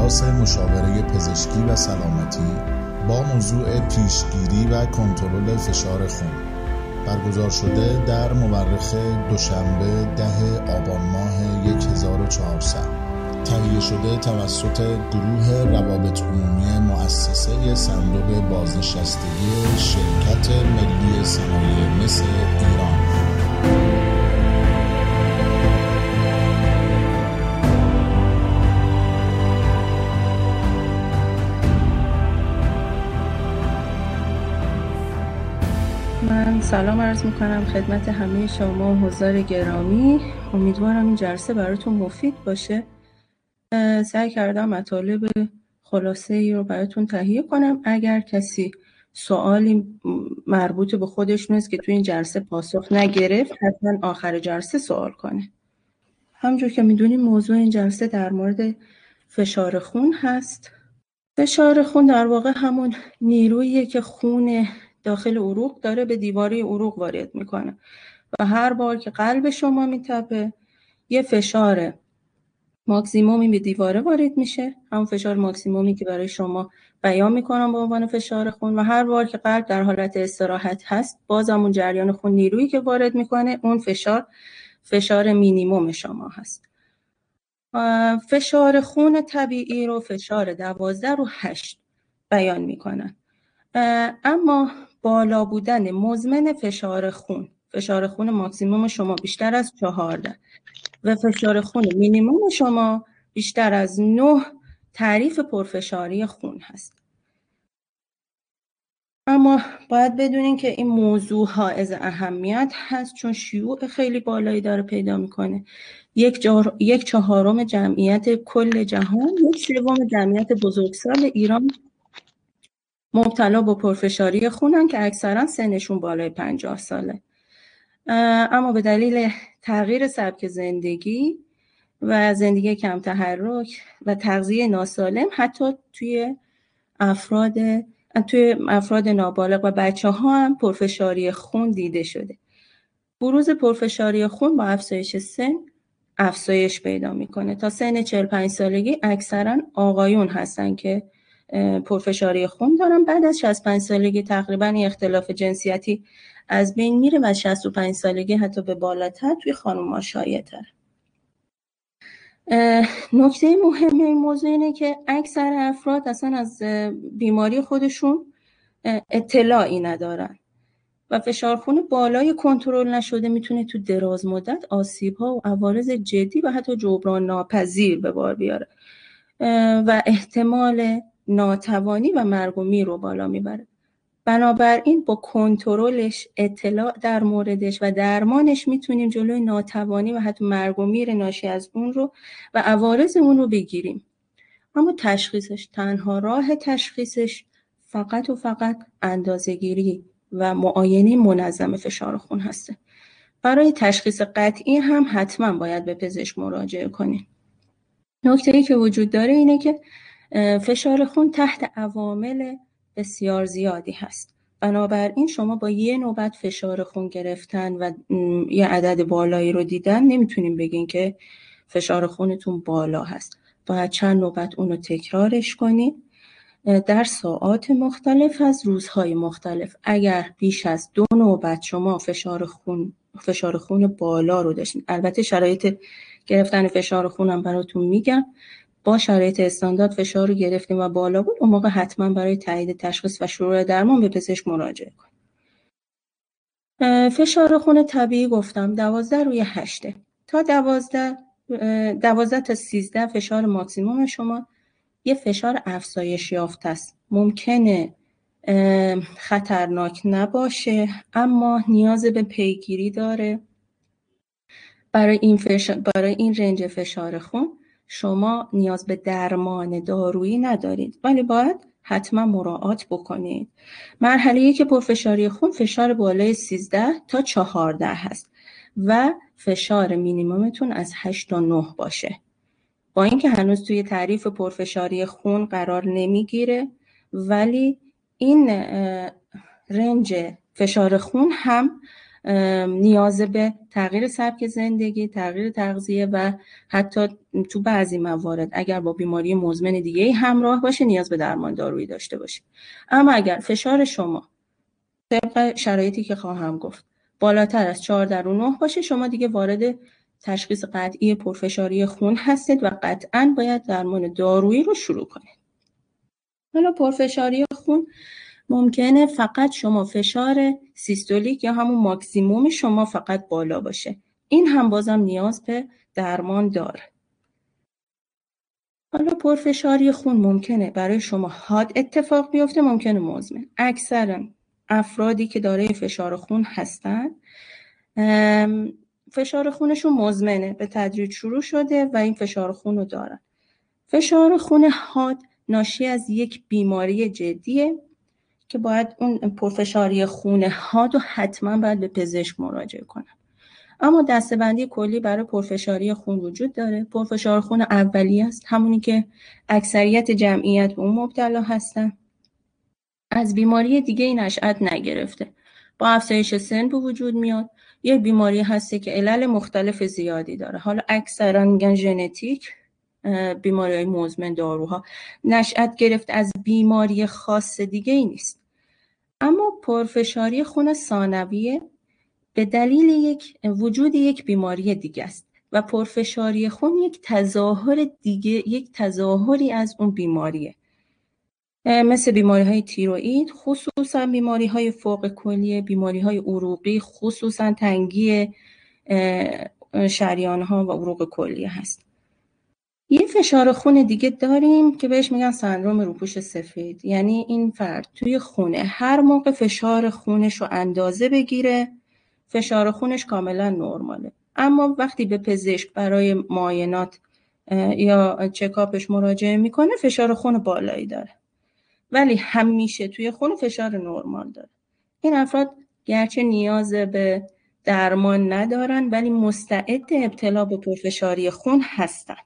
کلاس مشاوره پزشکی و سلامتی با موضوع پیشگیری و کنترل فشار خون برگزار شده در مورخ دوشنبه 10 آبان ماه 1400. تهیه شده توسط گروه روابط عمومی مؤسسه صندوق بازنشستگی شرکت ملی صنایع مس ایران. من سلام عرض میکنم خدمت همه شما حضار گرامی. امیدوارم این جلسه براتون مفید باشه. سعی کردم مطالب خلاصه ای رو براتون تهیه کنم. اگر کسی سوالی مربوط به خودش نیست که تو این جلسه پاسخ نگرفت، حتما آخر جلسه سوال کنه. همونجور که میدونیم موضوع این جلسه در مورد فشار خون هست. فشار خون در واقع همون نیروییه که خون داخل عروق داره به دیواره عروق وارد میکنه و هر بار که قلب شما میتپه یه فشار ماکسیمومی به دیواره وارد میشه، همون فشار ماکسیمومی که برای شما بیان میکنم به عنوان فشار خون، و هر بار که قلب در حالت استراحت هست باز همون جریان خون نیرویی که وارد میکنه اون فشار مینیموم شما هست. فشار خون طبیعی رو فشار 12 رو 8 بیان میکنن. اما بالا بودن مزمن فشار خون ماکسیموم شما بیشتر از 14 و فشار خون مینیموم شما بیشتر از 9 تعریف پرفشاری خون هست. اما باید بدونین که این موضوع حائز اهمیت هست چون شیوع خیلی بالایی داره پیدا میکنه. 1/4 جمعیت کل جهان، 1/3 جمعیت بزرگسال ایران مبتلا به پرفشاری خونن که اکثرا سنشون بالای 50 ساله. اما به دلیل تغییر سبک زندگی و زندگی کم تحرک و تغذیه ناسالم حتی توی افراد نابالغ و بچه‌ها هم پرفشاری خون دیده شده. بروز پرفشاری خون با افزایش سن افزایش پیدا میکنه. تا سن 45 سالگی اکثرا آقایون هستن که پرفشاری خون دارن. بعد از 65 سالگی تقریبا اختلاف جنسیتی از بین میره و 65 سالگی حتی به بالاتر توی خانم‌ها شایع‌تره. نکته مهم این موضوع اینه که اکثر افراد اصلا از بیماری خودشون اطلاعی ندارن و فشار خون بالای کنترل نشده میتونه تو دراز مدت آسیب‌ها و عوارض جدی و حتی جبران ناپذیر به بار بیاره و احتمال ناتوانی و مرگ و میر رو بالا میبره. بنابراین با کنترلش، اطلاع در موردش و درمانش میتونیم جلوی ناتوانی و حتی مرگ و میر ناشی از اون رو و عوارض اون رو بگیریم. اما تنها راه تشخیصش فقط و فقط اندازه‌گیری و معاینه منظم فشار خون هسته. برای تشخیص قطعی هم حتما باید به پزشک مراجعه کنیم. نکته‌ای که وجود داره اینه که فشار خون تحت عوامل بسیار زیادی هست. بنابراین شما با یه نوبت فشار خون گرفتن و یه عدد بالایی رو دیدن نمیتونیم بگین که فشار خونتون بالا هست. باید چند نوبت اون رو تکرارش کنید در ساعات مختلف از روزهای مختلف. اگر بیش از 2 نوبت شما فشار خون بالا رو داشتین، البته شرایط گرفتن فشار خونم براتون میگم، با شرایط استاندارد فشار رو گرفتیم و بالا بود، اون موقع حتما برای تایید تشخیص و شروع درمان به پزشک مراجعه کنید. فشار خون طبیعی گفتم 12/8 تا 12 تا 13 فشار ماکسیموم شما یه فشار افزایش یافته است. ممکنه خطرناک نباشه اما نیاز به پیگیری داره. برای این رنج فشار خون شما نیاز به درمان دارویی ندارید ولی باید حتما مراعات بکنید. مرحله 1 پرفشاری خون فشار بالای 13 تا 14 هست و فشار مینیمومتون از 8 تا 9 باشه. با اینکه هنوز توی تعریف پرفشاری خون قرار نمیگیره ولی این رنج فشار خون هم نیاز به تغییر سبک زندگی، تغییر تغذیه و حتی تو بعضی موارد اگر با بیماری مزمن دیگه همراه باشه نیاز به درمان دارویی داشته باشه. اما اگر فشار شما طبق شرایطی که خواهم گفت بالاتر از 4/9 باشه، شما دیگه وارد تشخیص قطعی پرفشاری خون هستید و قطعاً باید درمان دارویی رو شروع کنید. حالا پرفشاری خون ممکنه فقط شما فشار سیستولیک یا همون ماکسیموم شما فقط بالا باشه. این هم بازم نیاز به درمان داره. حالا پرفشاری خون ممکنه برای شما حاد اتفاق بیفته، ممکنه مزمن. اکثرا افرادی که دارای فشار خون هستن فشار خونشون مزمنه، به تدریج شروع شده و این فشار خون رو دارن. فشار خون حاد ناشی از یک بیماری جدیه که باید اون پرفشاری خون حاد رو حتما باید به پزشک مراجعه کنن. اما دسته‌بندی کلی برای پرفشاری خون وجود داره. پرفشار خون اولی است، همونی که اکثریت جمعیت به اون مبتلا هستن، از بیماری دیگه این نشأت نگرفته، با افزایش سن به وجود میاد. یک بیماری هستی که علل مختلف زیادی داره. حالا اکثرا میگن ژنتیک، بیماری‌های مزمن داروها، نشأت گرفت از بیماری خاص دیگه ای نیست. اما پرفشاری خون ثانویه به دلیل وجود یک بیماری دیگه است و پرفشاری خون یک تظاهر دیگه، یک تظاهری از اون بیماریه، مثل بیماری‌های تیروئید، خصوصا بیماری‌های فوق کلیه، بیماری‌های عروقی، خصوصا تنگی شریان‌ها و عروق کلیه هست. یه فشار خون دیگه داریم که بهش میگن سندرم روپوش سفید. یعنی این فرد توی خونه هر موقع فشار خونش رو اندازه بگیره، فشار خونش کاملا نرماله، اما وقتی به پزشک برای معاینات یا چکاپش مراجعه میکنه فشار خون بالایی داره، ولی همیشه توی خون فشار نرمال داره. این افراد گرچه نیاز به درمان ندارن ولی مستعد ابتلا به پرفشاری خون هستن.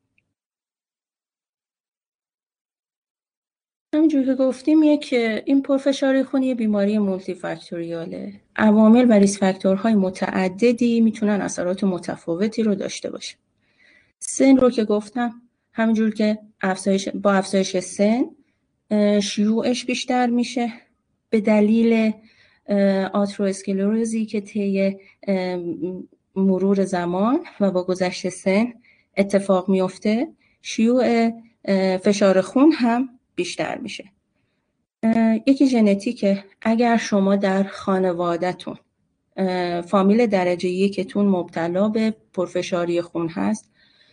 همینجور که گفتیم این پرفشاری خون یه بیماری مولتی فاکتوریاله. عوامل و ریسک فاکتورهای متعددی میتونن اثرات متفاوتی رو داشته باشه. سن رو که گفتم، همینجور که با افزایش سن شیوعش بیشتر میشه به دلیل آترواسکلروزی که طی مرور زمان و با گذشت سن اتفاق میفته. شیوع فشار خون هم بیشتر میشه. یکی ژنتیکه. اگر شما در خانواده‌تون فامیل درجه 1 مبتلا به پرفشاری خون هست،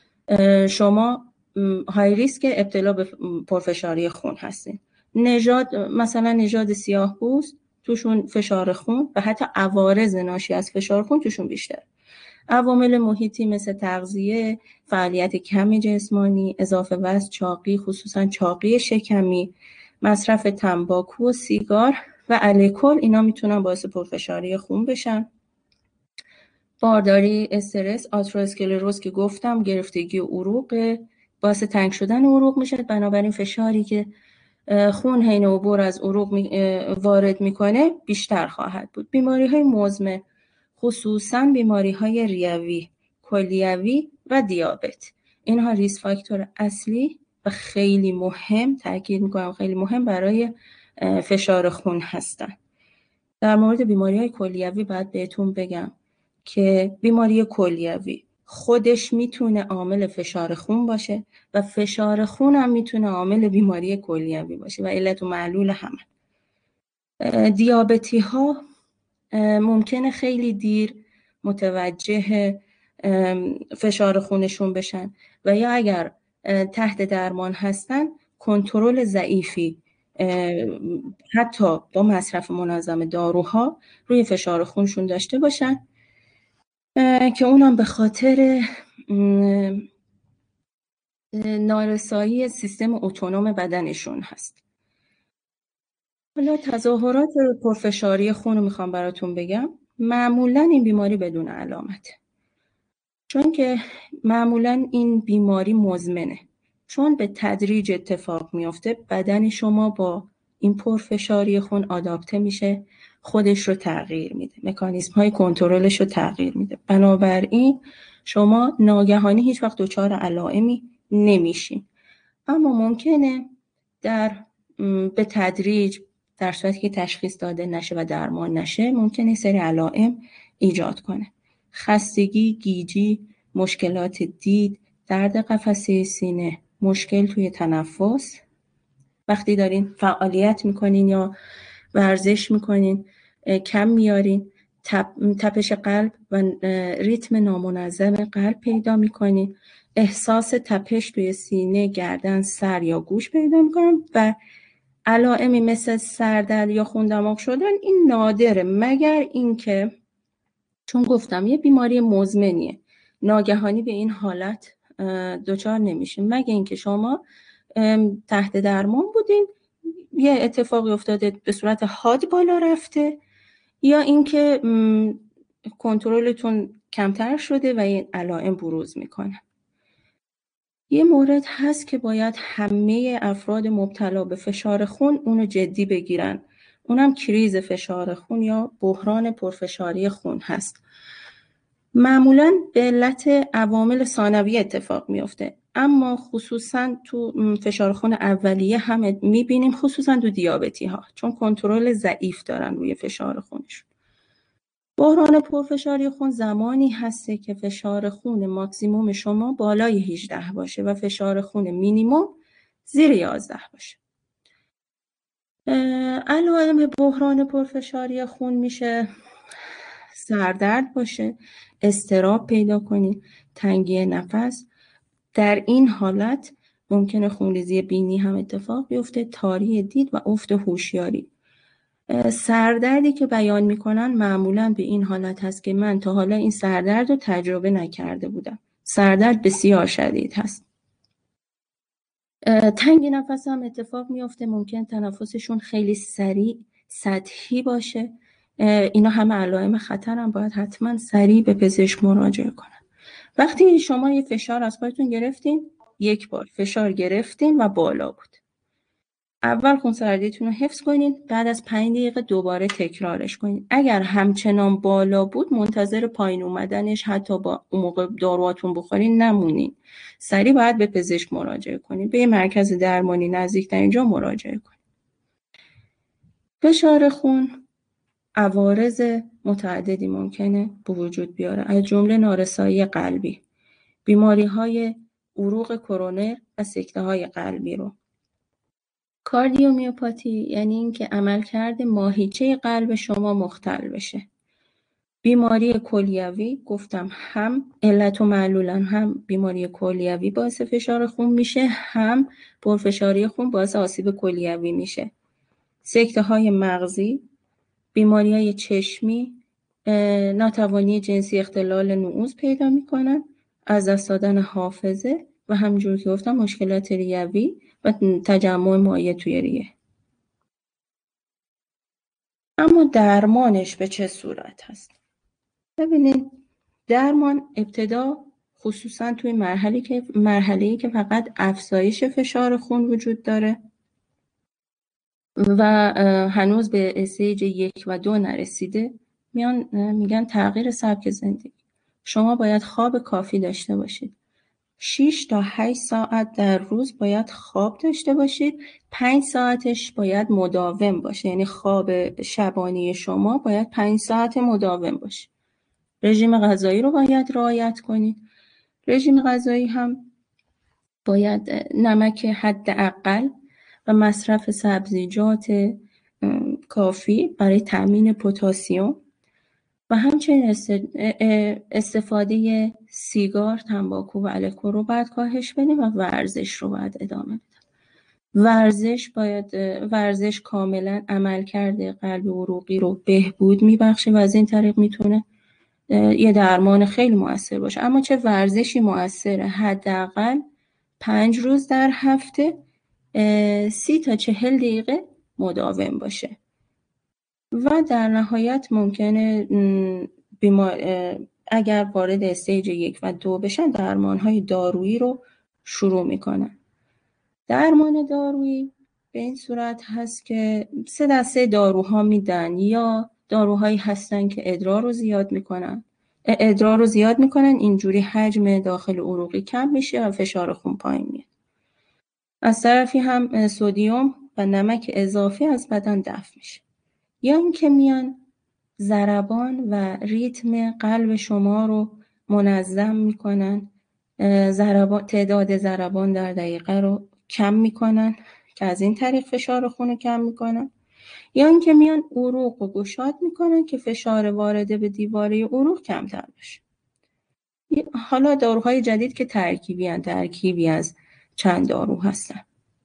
شما های ریسک ابتلا به پرفشاری خون هستین. مثلا نژاد سیاه پوست توشون فشار خون و حتی عوارض ناشی از فشار خون توشون بیشتر. عوامل محیطی مثل تغذیه، فعالیت کم جسمانی، اضافه وزن، چاقی، خصوصا چاقی شکمی، مصرف تنباکو و سیگار و الکل، اینا میتونن باعث پرفشاری خون بشن. بارداری، استرس، آترواسکلروز که گفتم، گرفتگی عروق باعث تنگ شدن عروق میشه، بنابراین فشاری که خون حین عبور از عروق وارد میکنه بیشتر خواهد بود. بیماری‌های مزمن، خصوصا بیماری‌های ریوی، کلیوی و دیابت، اینها ریسک فاکتور اصلی و خیلی مهم، تاکید میکنم خیلی مهم، برای فشار خون هستن. در مورد بیماری‌های کلیوی باید بهتون بگم که بیماری کلیوی خودش میتونه عامل فشار خون باشه و فشار خون هم میتونه عامل بیماری کلیوی باشه و علت و معلول همه. دیابتی ها ممکنه خیلی دیر متوجه فشار خونشون بشن و یا اگر تحت درمان هستن کنترل ضعیفی حتی با مصرف منظم داروها روی فشار خونشون داشته باشن که اونم به خاطر نارسایی سیستم اتونوم بدنشون هست. حالا تظاهرات پرفشاری خون رو میخوام براتون بگم. معمولا این بیماری بدون علامت، چون که معمولا این بیماری مزمنه، چون به تدریج اتفاق میفته. بدن شما با این پرفشاری خون آداپته میشه، خودش رو تغییر میده، مکانیزم های کنترلش رو تغییر میده. بنابراین شما ناگهانی هیچ وقت دچار علائمی نمیشین، اما ممکنه به تدریج در صورتی که تشخیص داده نشه و درمان نشه ممکنه سری علائم ایجاد کنه: خستگی، گیجی، مشکلات دید، درد قفسه سینه، مشکل توی تنفس. وقتی دارین فعالیت میکنین یا ورزش میکنین کم میارین، تپش قلب و ریتم نامنظم قلب پیدا میکنین، احساس تپش توی سینه، گردن، سر یا گوش پیدا میکنن و علائمی مثل سردرد یا خون دماغ شدن این نادره، مگر اینکه چون گفتم یه بیماری مزمنیه ناگهانی به این حالت دچار نمیشین، مگر اینکه شما تحت درمان بودین، یه اتفاقی افتاده به صورت حاد بالا رفته، یا اینکه کنترلتون کمتر شده و این علائم بروز میکنه. یه مورد هست که باید همه افراد مبتلا به فشار خون اونو جدی بگیرن، اونم کریز فشار خون یا بحران پرفشاری خون هست. معمولاً به علت عوامل ثانویه اتفاق میفته، اما خصوصاً تو فشار خون اولیه هم میبینیم، خصوصاً تو دیابتی ها، چون کنترل ضعیف دارن روی فشار خونشون. بحران پرفشاری خون زمانی هسته که فشار خون ماکسیموم شما بالای 18 باشه و فشار خون مینیموم زیر 11 باشه. علائم بحران پرفشاری خون میشه سردرد باشه، اضطراب پیدا کنید، تنگی نفس. در این حالت ممکنه خونریزی بینی هم اتفاق بیفته، تاری دید و افت هوشیاری. سردردی که بیان میکنن معمولاً به این حالت هست که من تا حالا این سردرد رو تجربه نکرده بودم. سردرد بسیار شدید هست. تنگی نفس هم اتفاق میفته، ممکن تنفسشون خیلی سریع، سطحی باشه. اینا همه علائم خطر هم، باید حتما سریع به پزشک مراجعه کنن. وقتی شما یه فشار از پایتون گرفتین، یک بار فشار گرفتین و بالا بود، اول خونسردیتون رو حفظ کنین، بعد از 5 دقیقه دوباره تکرارش کنین. اگر همچنان بالا بود منتظر پایین اومدنش حتی با اون موقع داروهاتون بخورین نمونین، سریع باید به پزشک مراجعه کنین، به یه مرکز درمانی نزدیکترین جا مراجعه کنین. فشار خون عوارض متعددی ممکنه به وجود بیاره، از جمله نارسایی قلبی، بیماری‌های عروق کرونر و سکته‌های قلبی رو. کاردیومیوپاتی یعنی اینکه عملکرد ماهیچه قلب شما مختل بشه. بیماری کلیوی، گفتم هم علت و معلولا هم بیماری کلیوی باعث فشار خون میشه، هم پرفشاری خون باعث آسیب کلیوی میشه. سکته‌های مغزی، بیماری‌های چشمی، ناتوانی جنسی، اختلال نعوذ پیدا میکنن، از دست دادن حافظه و همونجور که گفتم مشکلات ریوی و تجمع مایع توی ریه. اما درمانش به چه صورت هست؟ ببینید، درمان ابتدا خصوصا توی مرحله‌ای که فقط افزایش فشار خون وجود داره و هنوز به استیج 1 و 2 نرسیده، میگن تغییر سبک زندگی. شما باید خواب کافی داشته باشید. 6 تا 8 ساعت در روز باید خواب داشته باشید. 5 ساعتش باید مداوم باشه، یعنی خواب شبانی شما باید 5 ساعت مداوم باشه. رژیم غذایی رو باید رعایت کنید. رژیم غذایی هم باید نمک حداقل و مصرف سبزیجات کافی برای تامین پتاسیم و همچنین استفاده سیگار، تنباکو و الکل رو باید کاهش بدیم و ورزش رو باید ادامه بدیم. ورزش کاملا عملکرد قلب و عروقی رو بهبود میبخشه و از این طریق میتونه یه درمان خیلی مؤثر باشه. اما چه ورزشی مؤثره؟ حداقل 5 روز در هفته 30 تا 40 دقیقه مداوم باشه و در نهایت ممکنه اگر وارد استیج 1 و 2 بشن درمان‌های دارویی رو شروع میکنن. درمان دارویی به این صورت هست که 3 دسته داروها میدن، یا داروهایی هستن که ادرار رو زیاد میکنن، اینجوری حجم داخل عروقی کم میشه و فشار خون پایین میاد. از طرفی هم سدیم و نمک اضافی از بدن دفع میشه. یا اینکه میان ضربان و ریتم قلب شما رو منظم میکنن، تعداد ضربان در دقیقه رو کم میکنن که از این طریق فشار خون رو کم میکنن. یا اینکه میان عروق رو گشاد میکنن که فشار وارده به دیواره عروق کمتر بشه. حالا داروهای جدید که ترکیبی از چند دارو هستن.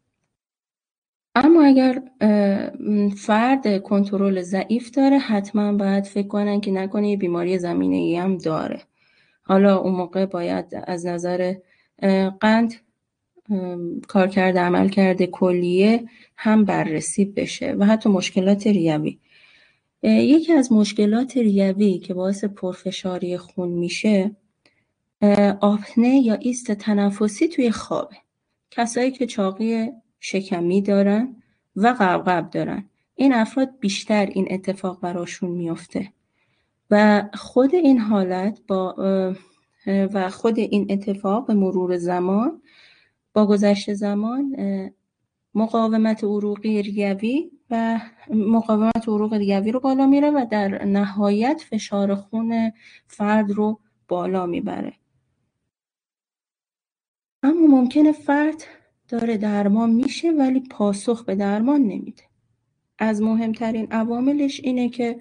اما اگر فرد کنترل ضعیف داره، حتما باید فکر کنن که نکنه یه بیماری زمینه‌ای هم داره. حالا اون موقع باید از نظر قند، کارکرد عملکرد کلیه هم بررسی بشه و حتی مشکلات ریوی. یکی از مشکلات ریوی که باعث پرفشاری خون میشه، آپنه یا ایست تنفسی توی خوابه. کسایی که چاقی شکمی دارن و قبقب دارن، این افراد بیشتر این اتفاق براشون میفته و خود این حالت خود این اتفاق به مرور زمان، با گذشت زمان، مقاومت عروقی ریوی رو بالا میره و در نهایت فشار خون فرد رو بالا میبره. اما ممکنه فرد داره درمان میشه ولی پاسخ به درمان نمیده. از مهمترین عواملش اینه که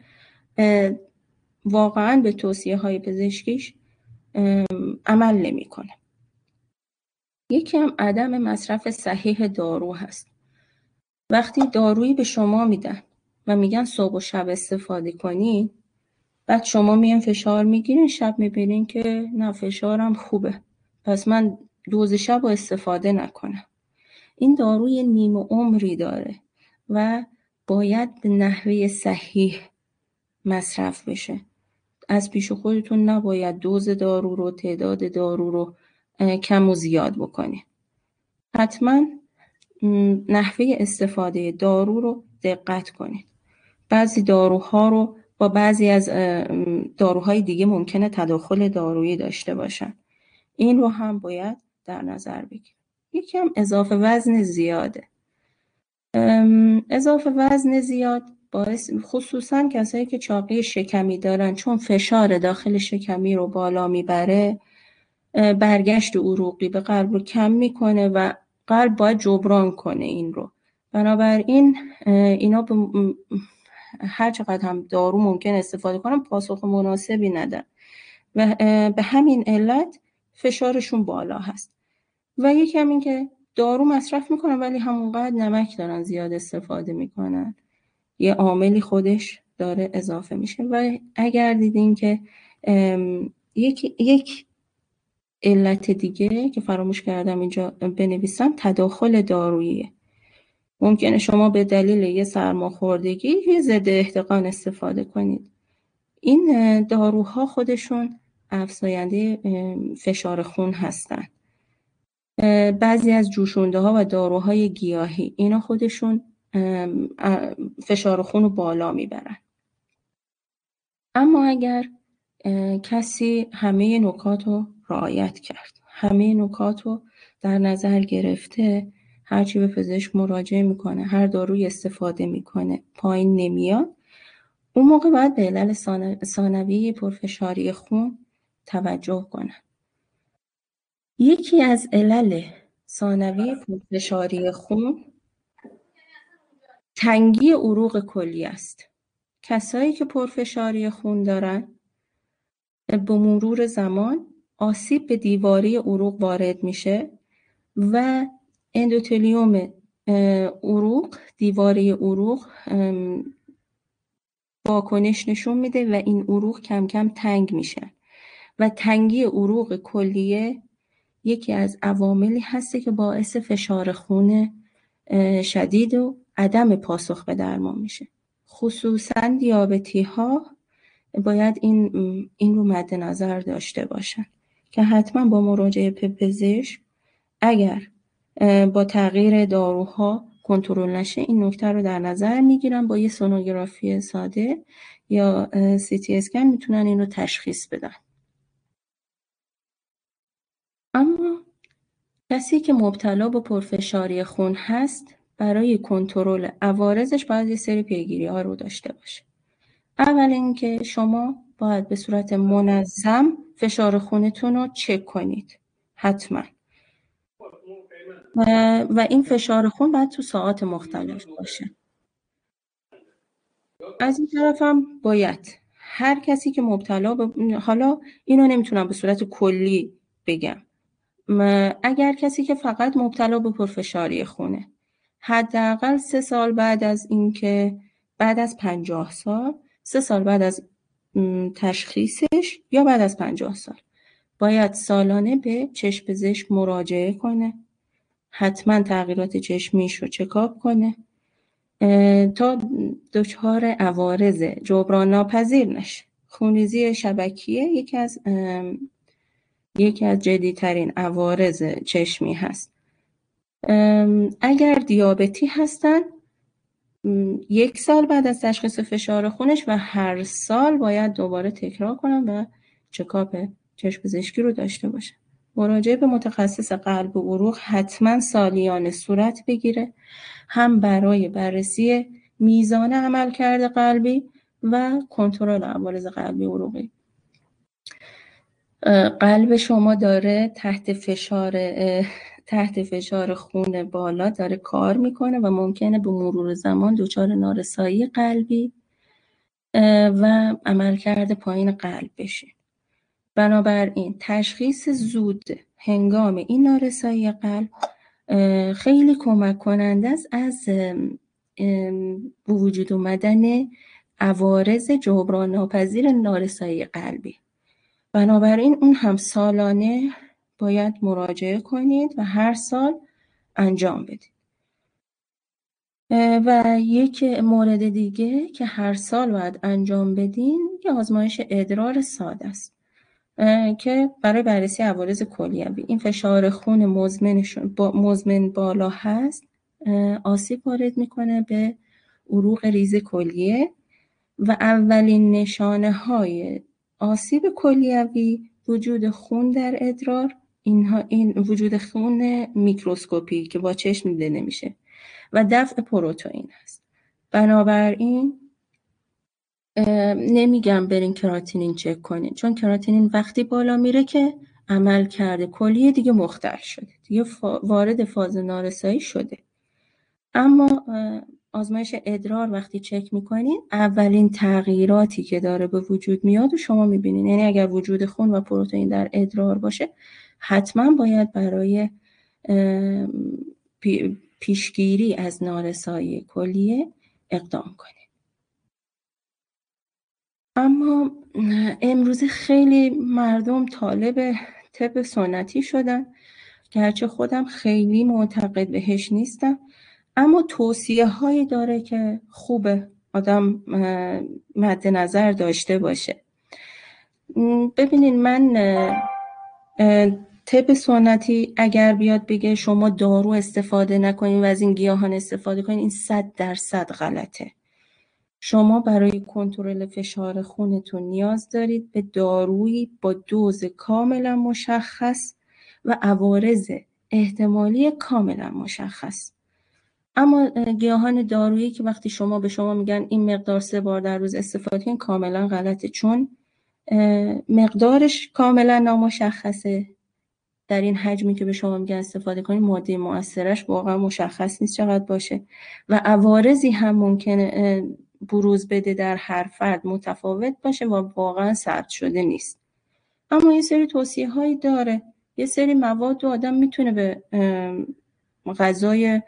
واقعاً به توصیه های پزشکیش عمل نمیکنه. یکی هم عدم مصرف صحیح دارو هست. وقتی دارویی به شما میدن و میگن صبح و شب استفاده کنین، بعد شما میان فشار میگیرین، شب میبینین که نه فشارم خوبه، پس من دوز شب رو استفاده نکنم. این داروی نیم عمری داره و باید به نحوه صحیح مصرف بشه. از پیش خودتون نباید دوز دارو رو، تعداد دارو رو کم و زیاد بکنید. حتما نحوه استفاده دارو رو دقت کنید. بعضی داروها رو با بعضی از داروهای دیگه ممکنه تداخل دارویی داشته باشن. این رو هم باید در نظر بگیرید. یکی هم اضافه وزن زیاده. اضافه وزن زیاد خصوصا کسایی که چاقی شکمی دارن، چون فشار داخل شکمی رو بالا میبره، برگشت عروقی به قلب رو کم میکنه و قلب باید جبران کنه این رو. بنابراین اینا هر چقدر هم دارو ممکن استفاده کنن، پاسخ مناسبی ندن و به همین علت فشارشون بالا هست. و یکی هم این که دارو مصرف میکنن ولی همونقدر نمک دارن زیاد استفاده میکنن، یه عاملی خودش داره اضافه میشه. و اگر دیدین که یک علت دیگه که فراموش کردم اینجا بنویسم، تداخل داروییه. ممکنه شما به دلیل یه سرماخوردگی یه ضد احتقان استفاده کنید. این داروها خودشون افزاینده فشار خون هستن. بعضی از جوشونده ها و داروهای گیاهی، اینا خودشون فشار خون رو بالا میبرن. اما اگر کسی همه نکات رو رعایت کرد، همه نکات رو در نظر گرفته، هرچی به پزشک مراجعه میکنه، هر داروی استفاده میکنه، پایین نمیاد، اون موقع باید به علل ثانویه پرفشاری خون توجه کنه. یکی از علل ثانویه پرفشاری خون تنگی عروق کلی است. کسایی که پرفشاری خون دارن، به مرور زمان آسیب به دیواره عروق وارد میشه و اندوتلیوم عروق، دیواره عروق واکنش نشون میده و این عروق کم کم تنگ میشه و تنگی عروق کلیه یکی از عواملی هسته که باعث فشار خون شدید و عدم پاسخ به درمان میشه. خصوصا دیابتی ها باید این رو مد نظر داشته باشن که حتما با مراجعه به پزشک، اگر با تغییر داروها کنترل نشه این نکته رو در نظر میگیرن. با یه سونوگرافی ساده یا CT اسکن میتونن این رو تشخیص بدن. اما کسی که مبتلا به پرفشاری خون هست برای کنترل عوارضش باید یه سری پیگیری ها رو داشته باشه. اول اینکه شما باید به صورت منظم فشار خونتون رو چک کنید حتما، و این فشار خون باید تو ساعات مختلف باشه. از این طرف هم باید هر کسی که مبتلا به، حالا اینو نمیتونم به صورت کلی بگم، اگر کسی که فقط مبتلا به پرفشاری خونه حداقل 3 سال بعد از اینکه بعد از 50 سال 3 سال بعد از تشخیصش یا بعد از 50 سال باید سالانه به چشم پزشک مراجعه کنه، حتما تغییرات چشمیش رو چکاپ کنه تا دچار عوارض جبران ناپذیر نشه. خونریزی شبکیه یکی از جدی‌ترین عوارض چشمی هست. اگر دیابتی هستن 1 سال بعد از تشخیص فشار خونش و هر سال باید دوباره تکرار کنن و چکاپ چشم پزشکی رو داشته باشن. مراجعه به متخصص قلب و عروق حتما سالیانه صورت بگیره، هم برای بررسی میزان عملکرد قلبی و کنترل عوارض قلبی و عروقی. قلب شما داره تحت فشار خون بالا داره کار میکنه و ممکنه به مرور زمان دچار نارسایی قلبی و عملکرد پایین قلب بشه. بنابراین تشخیص زود هنگام این نارسایی قلب خیلی کمک کننده است از به وجود اومدن عوارض جبران ناپذیر نارسایی قلبی. بنابراین اون هم سالانه باید مراجعه کنید و هر سال انجام بدید. و یک مورد دیگه که هر سال باید انجام بدین یه آزمایش ادرار ساده است که برای بررسی عوارض کلیوی. این فشار خون مزمن بالا هست، آسیب وارد میکنه به عروق ریز کلیه و اولین نشانه های آسیب کلیوی وجود خون در ادرار، این وجود خون میکروسکوپی که با چشم دیده نمیشه و دفع پروتئین هست. بنابراین نمیگم برین کراتینین چک کنین، چون کراتینین وقتی بالا میره که عمل کرده کلیه دیگه مختل شده، دیگه وارد فاز نارسایی شده. اما آزمایش ادرار وقتی چک میکنین اولین تغییراتی که داره به وجود میاد و شما میبینین. یعنی اگر وجود خون و پروتئین در ادرار باشه حتما باید برای پیشگیری از نارسایی کلیه اقدام کنید. اما امروزه خیلی مردم طالب طب سنتی شدن، گرچه خودم خیلی معتقد بهش نیستم، اما توصیه هایی داره که خوبه آدم مد نظر داشته باشه. ببینین من طب سنتی اگر بیاد بگه شما دارو استفاده نکنین و از این گیاهان استفاده کنین، این 100% غلطه. شما برای کنترل فشار خونتون نیاز دارید به دارویی با دوز کاملا مشخص و عوارض احتمالی کاملا مشخص. اما گیاهان دارویی که وقتی به شما میگن این مقدار 3 بار در روز استفاده کنین کاملا غلطه، چون مقدارش کاملا نامشخصه. در این حجمی که به شما میگن استفاده کنین ماده مؤثرش واقعا مشخص نیست چقدر باشه و عوارضی هم ممکنه بروز بده در هر فرد متفاوت باشه و واقعا ثبت شده نیست. اما یه سری توصیه هایی داره، یه سری مواد آدم میتونه به غذای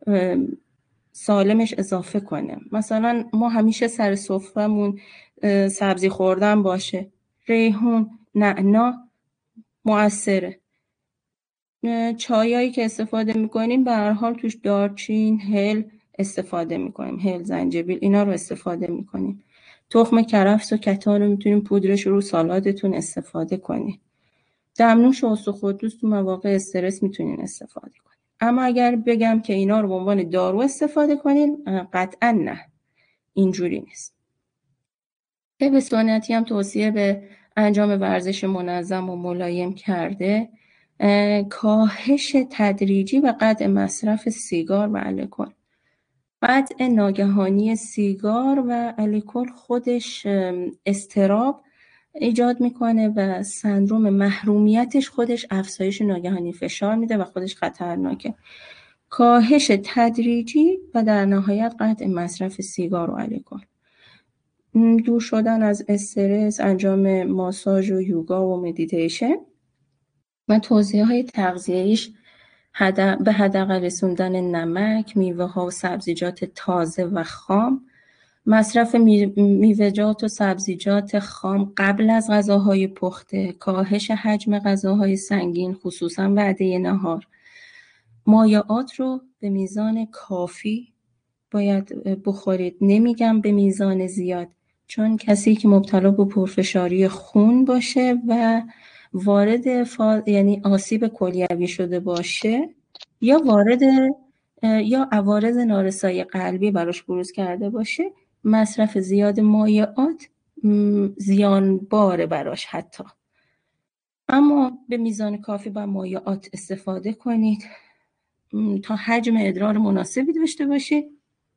سالمش اضافه کنه. مثلا ما همیشه سر سفره‌مون سبزی خوردن باشه، ریحون، نعنا مؤثره. چایایی که استفاده میکنیم به هر حال توش دارچین، هل استفاده میکنیم، هل، زنجبیل، اینا رو استفاده میکنیم. تخم کرفس و کتان رو میتونیم پودرش رو سالادتون استفاده کنیم. دمنوش و استخوان‌دوست تو مواقع استرس میتونین استفاده کنیم. اما اگر بگم که اینا رو به عنوان دارو استفاده کنین، قطعا نه، اینجوری نیست. طب سنتی هم توصیه به انجام ورزش منظم و ملایم کرده. کاهش تدریجی و قطع مصرف سیگار و الکل. قطع ناگهانی سیگار و الکل خودش اضطراب ایجاد میکنه و سندروم محرومیتش خودش افزایش ناگهانی فشار میده و خودش خطرناکه. کاهش تدریجی و در نهایت قطع مصرف سیگار و الکل. دور شدن از استرس، انجام ماساژ و یوگا و مدیتیشن و توصیه‌های تغذیه‌ایش به حداقل رسوندن نمک، میوه‌ها و سبزیجات تازه و خام، مصرف میوه‌جات و سبزیجات خام قبل از غذاهای پخته، کاهش حجم غذاهای سنگین خصوصا وعده نهار. مایعات رو به میزان کافی باید بخورید، نمیگم به میزان زیاد، چون کسی که مبتلا به پرفشاری خون باشه و وارد یعنی آسیب کلیوی شده باشه یا عوارض نارسایی قلبی براش بروز کرده باشه، مصرف زیاد مایعات زیانباره براش حتی. اما به میزان کافی با مایعات استفاده کنید تا حجم ادرار مناسبی داشته باشید.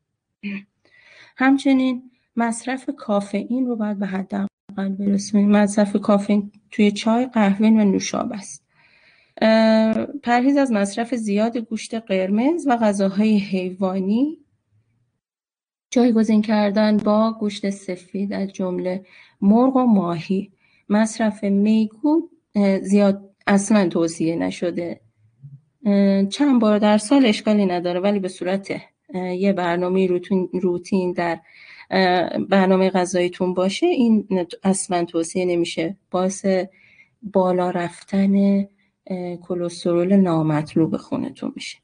همچنین مصرف کافئین رو باید به حداقل برسونید. مصرف کافئین توی چای، قهوه و نوشابه است. پرهیز از مصرف زیاد گوشت قرمز و غذاهای حیوانی، جایگزین کردن با گوشت سفید از جمله مرغ و ماهی. مصرف میگو زیاد اصلا توصیه نشده. چند بار در سال اشکالی نداره، ولی به صورت یه برنامه روتین در برنامه غذاییتون باشه این اصلا توصیه نمیشه. باعث بالا رفتن کلسترول نامطلوب خونتون میشه.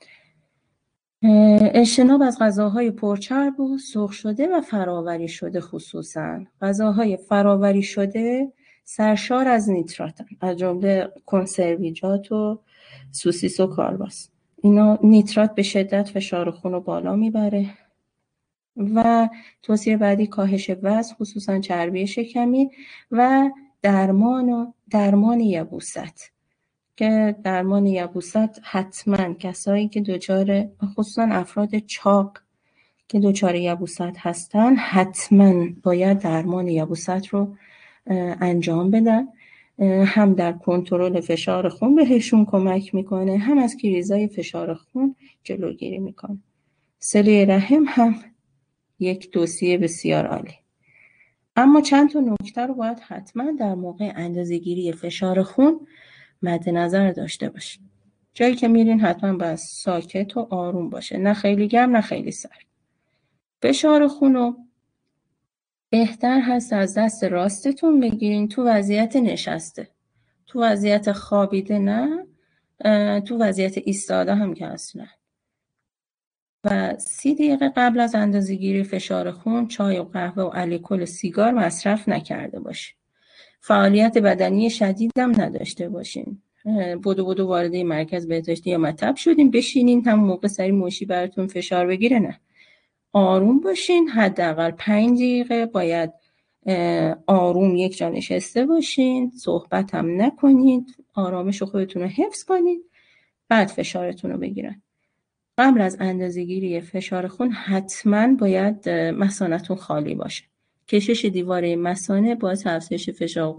اجتناب از غذاهای پرچرب و سرخ شده و فراوری شده، خصوصا غذاهای فراوری شده سرشار از نیتراتن، از جمله کنسرویجات و سوسیس و کالباس. اینا نیترات به شدت فشار خون رو بالا میبره. و توصیه بعدی کاهش وزن، خصوصا چربی شکمی و درمان یبوست، که درمان یبوست حتما کسایی که دچار، خصوصا افراد چاق که دچار یبوست هستن، حتما باید درمان یبوست رو انجام بدن. هم در کنترل فشار خون بهشون کمک میکنه، هم از کریزای فشار خون جلوگیری میکنه. صله رحم هم یک توصیه بسیار عالی. اما چند تا نکته رو باید حتما در موقع اندازه‌گیری فشار خون مد نظر داشته باشید. جایی که میرین حتما باید ساکت و آروم باشه، نه خیلی گرم نه خیلی سرد. فشار خون رو بهتر هست از دست راستتون بگیرین تو وضعیت نشسته، تو وضعیت خوابیده نه، تو وضعیت ایستاده هم که اصلا. و 30 دقیقه قبل از اندازه‌گیری فشار خون چای و قهوه و الکل و سیگار مصرف نکرده باشین. فعالیت بدنی شدید هم نداشته باشین. بدو وارد مرکز بهداشتی یا مطب شدین، بشینین هم موقع سری مشی براتون فشار بگیره، نه. آروم باشین، حداقل 5 دقیقه باید آروم یک جا نشسته باشین، صحبت هم نکنید، آرامش خودتون رو حفظ کنید، بعد فشارتون رو بگیرن. قبل از اندازه‌گیری فشار خون حتما باید مثانه‌تون خالی باشه. کشش دیواره مثانه باعث افزایش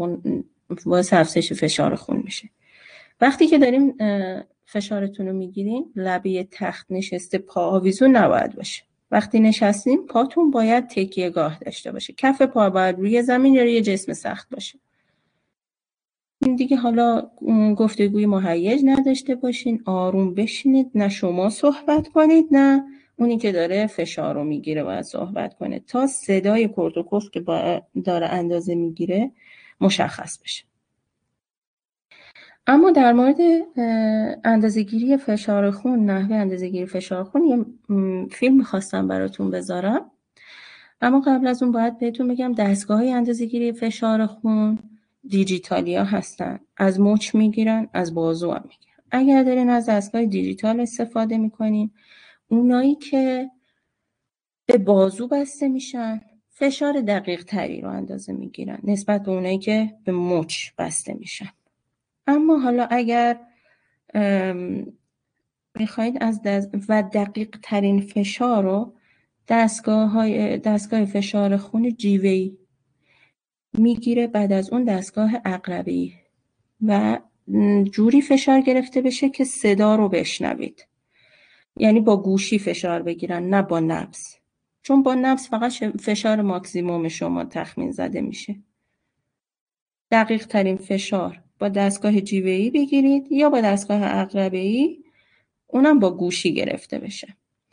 فشار خون میشه. وقتی که داریم فشارتون رو میگیرین، لبه تخت نشسته پا آویزون نباید باشه. وقتی نشستین پاتون باید تکیه گاه داشته باشه. کف پا باید روی زمین یا روی جسم سخت باشه. این دیگه حالا گفتگوی مهیج نداشته باشین، آروم بشینید، نه شما صحبت کنید نه اونی که داره فشار رو میگیره باید صحبت کنه، تا صدای کرد و کفت که داره اندازه میگیره مشخص بشه. اما در مورد اندازه‌گیری فشار خون، نحوه اندازه‌گیری فشار خون، یه فیلم می‌خواستم براتون بذارم. اما قبل از اون باید بهتون بگم دستگاه‌های اندازه‌گیری فشار خون دیجیتالیا هستن. از مچ میگیرن، از بازو هم میگیرن. اگر دارین از دستگاه دیجیتال استفاده میکنین، اونایی که به بازو بسته میشن فشار دقیق تری رو اندازه میگیرن نسبت به اونایی که به مچ بسته میشن. اما حالا اگر میخواید و دقیق ترین فشار رو دستگاه فشار خون جیوه‌ای میگیره، بعد از اون دستگاه عقربه‌ای، و جوری فشار گرفته بشه که صدا رو بشنوید. یعنی با گوشی فشار بگیرن، نه با نبض، چون با نبض فقط فشار ماکسیموم شما تخمین زده میشه. دقیق ترین فشار با دستگاه جیوه‌ای بگیرید یا با دستگاه عقربه‌ای، اونم با گوشی گرفته بشه.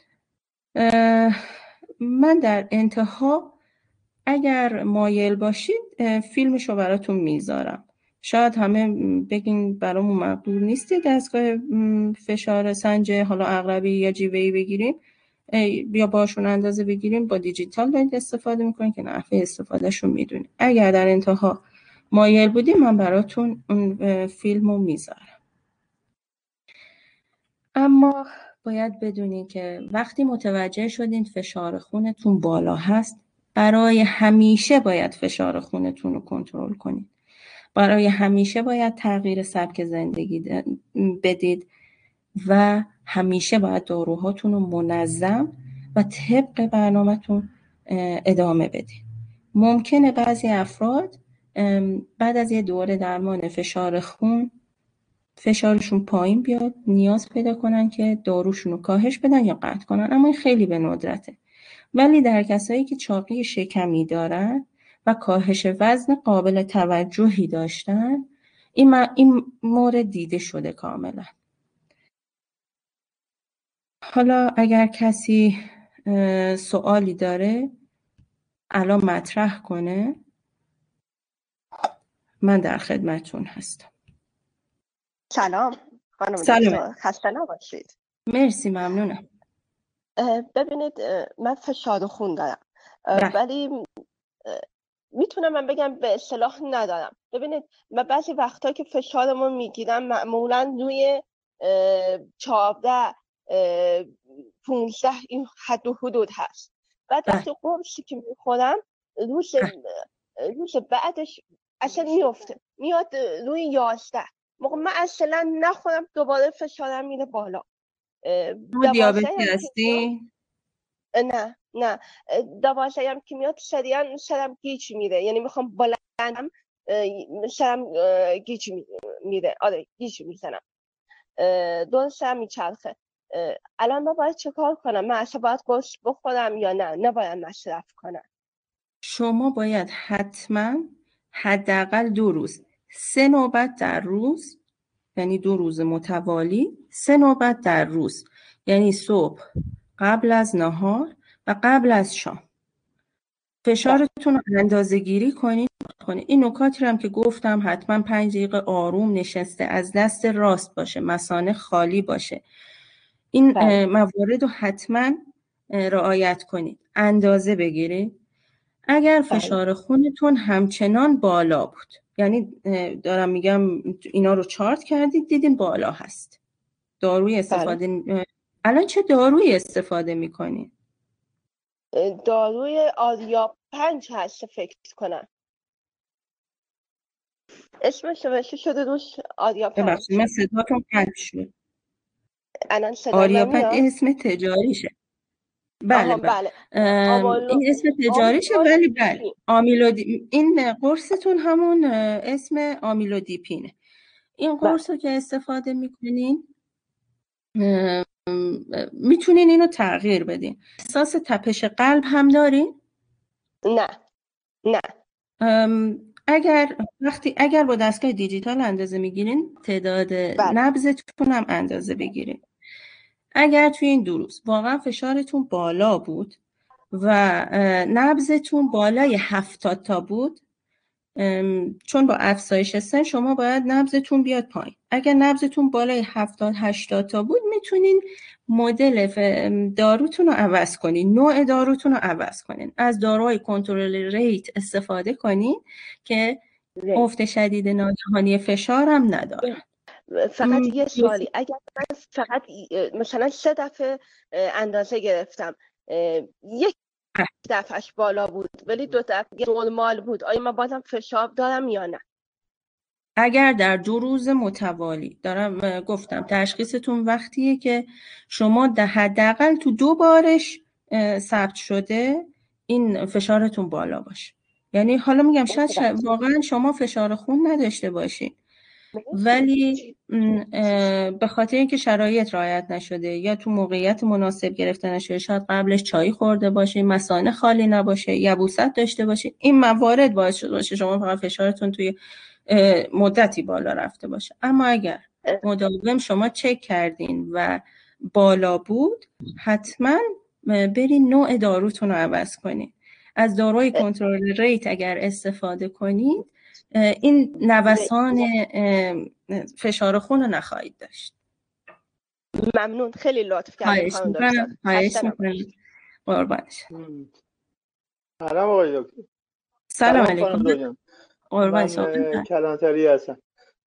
من در انتها اگر مایل باشید فیلمش رو براتون میذارم. شاید همه بگین برامون مقدور نیستی دستگاه فشار سنج حالا عقربی یا جیوه‌ای بگیریم یا باشون اندازه بگیریم، با دیجیتال دارید استفاده میکنین که نحوه استفادهشون میدونید. اگر در انتها مایل بودیم من براتون اون فیلم رو میذارم. اما باید بدونین که وقتی متوجه شدین فشار خونتون بالا هست، برای همیشه باید فشار خونتون رو کنترل کنید. برای همیشه باید تغییر سبک زندگی بدید و همیشه باید داروهاتون رو منظم و طبق برنامه‌تون ادامه بدید. ممکنه بعضی افراد بعد از یه دوره درمان فشار خون فشارشون پایین بیاد، نیاز پیدا کنن که داروشون رو کاهش بدن یا قطع کنن، اما این خیلی به ندرته. ولی در کسایی که چاقی شکمی دارن و کاهش وزن قابل توجهی داشتن، این مورد دیده شده کاملا. حالا اگر کسی سوالی داره الان مطرح کنه، من در خدمتون هستم. سلام خانم دکتر، خسته نباشید. مرسی، ممنونم. ببینید من فشار خون دارم ولی میتونم من بگم به اصطلاح ندارم. ببینید من بعضی وقتا که فشارمو میگیرم معمولا روی 14 15 این حد و حدود هست. بعد وقتی قرصی که میخورم روز بعدش اصلا میاد روی 11. موقع من اصلا نخورم دوباره فشارم میره بالا. دیابتی هستی؟ نه 12 هم که میاد سرم گیج میره، یعنی میخوام بلندم سرم گیج میره. آره گیج میزنم، درست هم میچرخه. الان ما باید چه کار کنم؟ من اصلا باید قرص بخورم یا نه نباید مصرف کنم؟ شما باید حتما حداقل 2 روز 3 نوبت در روز، یعنی 2 روز متوالی 3 نوبت در روز، یعنی صبح قبل از نهار و قبل از شام فشارتون رو اندازه گیری کنید. این نکاتی رو هم که گفتم حتما 5 دقیقه آروم نشسته از دست راست باشه، مثانه خالی باشه. این موارد رو حتما رعایت کنید. اندازه بگیرید. اگر فشار خونتون همچنان بالا بود، یعنی دارم میگم اینا رو چارت کردید دیدین بالا هست، داروی استفاده الان چه دارویی استفاده میکنید؟ داروی آریا 5 هست فکر کنم، اسمش نوشته شده روش آریا 5. ببخشید من صداتون قطع شد. الان صدای من میاد؟ اسم تجاریشه. بله. این اسم تجاریشه، ولی بله این قرصتون همون اسم آمیلودیپینه. این قرص رو که استفاده میکنین میتونین اینو تغییر بدین. احساس تپش قلب هم دارین؟ نه. اگر با دستگاه دیجیتال اندازه میگیرین تعداد نبضتون هم اندازه بگیرین. اگر توی این 2 روز واقعا فشارتون بالا بود و نبضتون بالای 70 تا بود، چون با افزایش سن شما باید نبضتون بیاد پایین. اگر نبضتون بالای 70-80 تا بود میتونین مدل داروتون رو عوض کنین، نوع داروتون رو عوض کنین. از داروهای کنترل ریت استفاده کنین که افت شدید ناگهانی فشار هم نداره. فقط یه سوالی، اگر من فقط مثلا 3 دفعه اندازه گرفتم، یک دفعهش بالا بود ولی 2 دفعه نرمال بود، آیا من بازم فشار دارم یا نه؟ اگر در 2 روز متوالی، دارم گفتم تشخیصتون وقتیه که شما حداقل تو 2 بارش ثبت شده این فشارتون بالا باشه. یعنی حالا میگم شاید واقعا شما فشار خون نداشته باشین ولی به خاطر اینکه شرایط رعایت نشده یا تو موقعیت مناسب گرفته نشده، شاید قبلش چای خورده باشین، مثانه خالی نباشه، یبوست داشته باشین، این موارد باعث شده باشه شما فقط فشارتون توی مدتی بالا رفته باشه. اما اگر مداوم شما چک کردین و بالا بود، حتما برین نوع داروتون رو عوض کنین. از داروی کنترل ریت اگر استفاده کنید این نوسان فشار خون رو نخواهید داشت. ممنون، خیلی لطف کردید خانم دکتر. خواهش می‌کنم. قربانش. سلام آقای دکتر. سلام علیکم. من کلانتری هستم.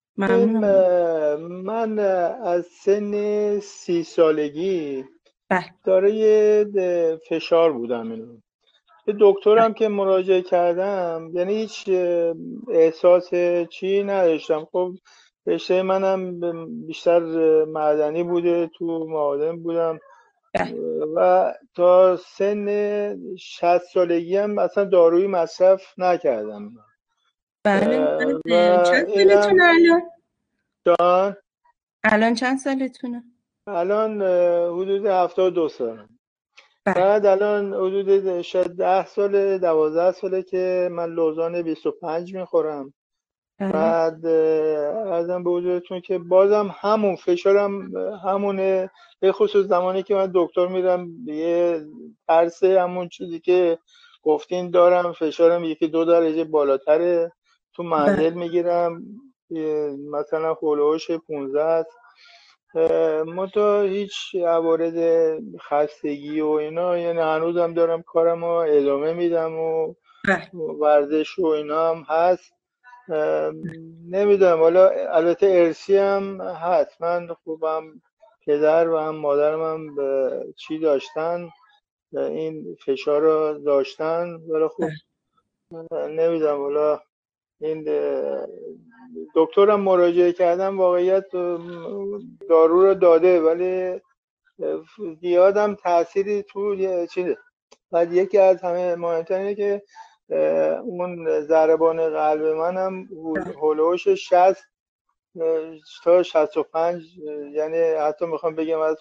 من از سن 30 سالگی دارای فشار بودم. اینو به دکترم که مراجعه کردم یعنی هیچ احساس چی نداشتم. خب رشته منم بیشتر معدنی بوده، تو معادن بودم و تا سن 60 سالگی هم اصلا دارویی مصرف نکردم. بله. چند سالتونه الان؟ جان؟ الان چند سالتونه؟ الان حدود 72 سالم. بعد الان حدود شاید 10 ساله 12 ساله که من لوزان 25 میخورم. بعد ازم به حضورتون که بازم همون فشارم همونه، به خصوص زمانی که من دکتر میرم یه ترس همون چیزی که گفتین دارم، فشارم 1-2 درجه بالاتره. تو منزل میگیرم مثلا هولوش 15 است. منتها هیچ عوارض خستگی و اینا، یعنی هنوزم دارم کارم رو ادامه میدم و ورزش و اینا هم هست. نمیدونم، حالا البته ارسی هم هست. من خوبم پدر و هم مادرم هم چی داشتن، این فشار رو داشتن، ولی خب نمیدونم، حالا این دکترم مراجعه کردم واقعیت دارو رو داده ولی زیادم تأثیری تو چیزه. بعد یکی از همه مهمتر اینه که اون ضربان قلب منم هولوش 60 تا 65، یعنی حتی میخوام بگم از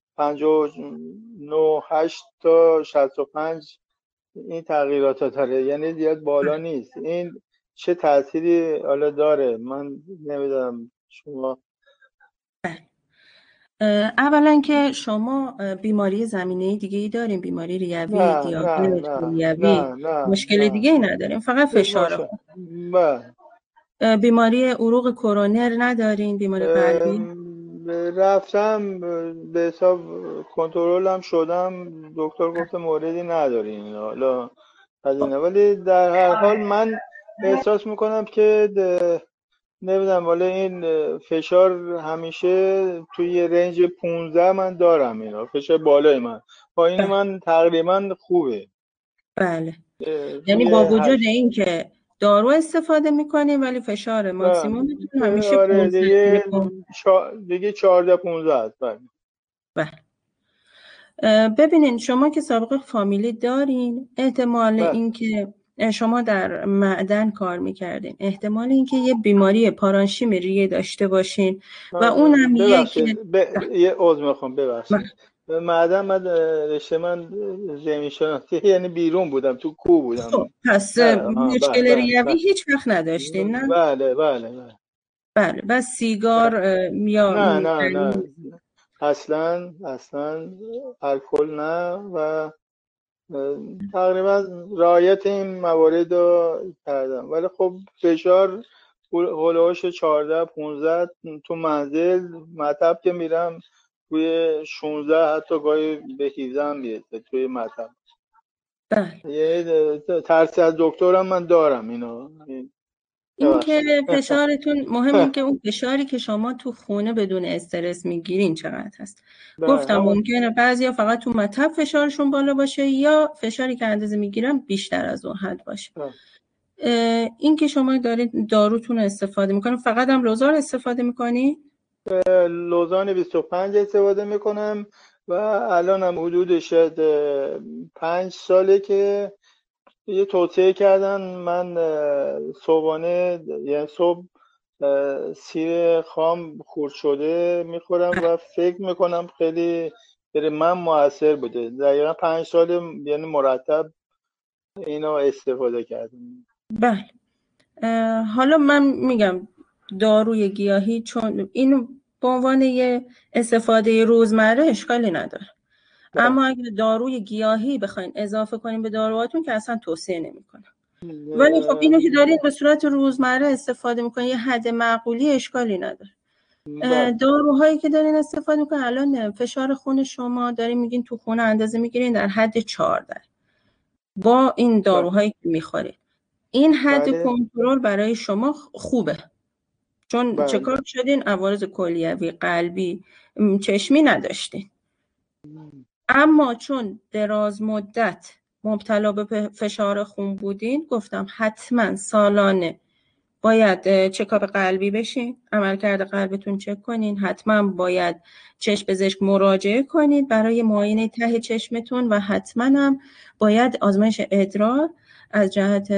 59 8 تا 65 این تغییرات داره، یعنی زیاد بالا نیست. این چه تأثیری حالا داره من نمیدونم شما. اولا که شما بیماری زمینه دیگه ای داریم، بیماری ریوی، دیابت، ریوی، مشکل دیگه ای نداریم، فقط فشار. بیماری عروق کرونر ندارین؟ بیماری قلبی؟ رفتم به حساب کنترلم شدم، دکتر گفت موردی ندارین حالا از اینه، ولی در هر حال من احساس میکنم که نمیدونم، ولی این فشار همیشه توی رنج 15 من دارم. اینا فشار بالای من پایین من تقریبا خوبه. بله. یعنی با وجود این که دارو استفاده میکنیم ولی فشار ماکسیمومتون همیشه 15 دیگه 14-15 است. بله. ببینین شما که سابقه فامیلی دارین، احتمال اینکه شما در معدن کار میکردین، احتمال اینکه یه بیماری پارانشیم ریه داشته باشین و اونم یه عضو میخوام ببخشید. معدن من رشته من زمین شناسی یعنی بیرون بودم، تو کوه بودم. پس مشکل ریوی هیچ وقت نداشتین نه؟ بله. بس سیگار یا نه اصلا الکل نه و تقریبا رعایت این موارد رو کردم، ولی خب فشار هولوش 14-15 تو منزل مطب که میرم توی 16 حتی گاهی به 17 هم میرسه توی مطب. یه ترسی از دکترم من دارم. اینو این که فشارتون مهم، که اون فشاری که شما تو خونه بدون استرس میگیرین چقدر هست. گفتم ممکنه بعضیا فقط تو مطب فشارشون بالا باشه یا فشاری که اندازه میگیرن بیشتر از اون حد باشه. این که شما دارید داروتون استفاده میکنین، فقط هم لوزان استفاده میکنی؟ لوزان 25 استفاده میکنم و الان هم حدود شاید 5 ساله که یه توصیه کردن من صبحانه، یعنی صبح سیر خام خورد شده میخورم و فکر میکنم خیلی برای من موثر بوده. دقیقا 5 سال یعنی مرتب اینو استفاده کردم. بله. حالا من میگم داروی گیاهی چون اینو به عنوان یه استفاده روزمره اشکالی نداره، اما اگه داروی گیاهی بخواین اضافه کنین به داروهاتون که اصلا توصیه نمیکنم. ولی خب اینو که دارین به صورت روزمره استفاده میکنین یه حد معقولی اشکالی نداره. داروهایی که دارین استفاده میکنین، الان فشار خون شما دارین میگین تو خونه اندازه میگیرین در حد 14 با این داروهایی که میخورین. این حد کنترل برای شما خوبه، چون چکار شدین عوارض کلیوی، قلبی، چشمی نداشتین. اما چون دراز مدت مبتلا به فشار خون بودین، گفتم حتما سالانه باید چکاپ قلبی بشین، عملکرد قلبتون چک کنین، حتما باید چشم پزشک مراجعه کنید برای معاینه ته چشمتون و حتما هم باید آزمایش ادرار از جهت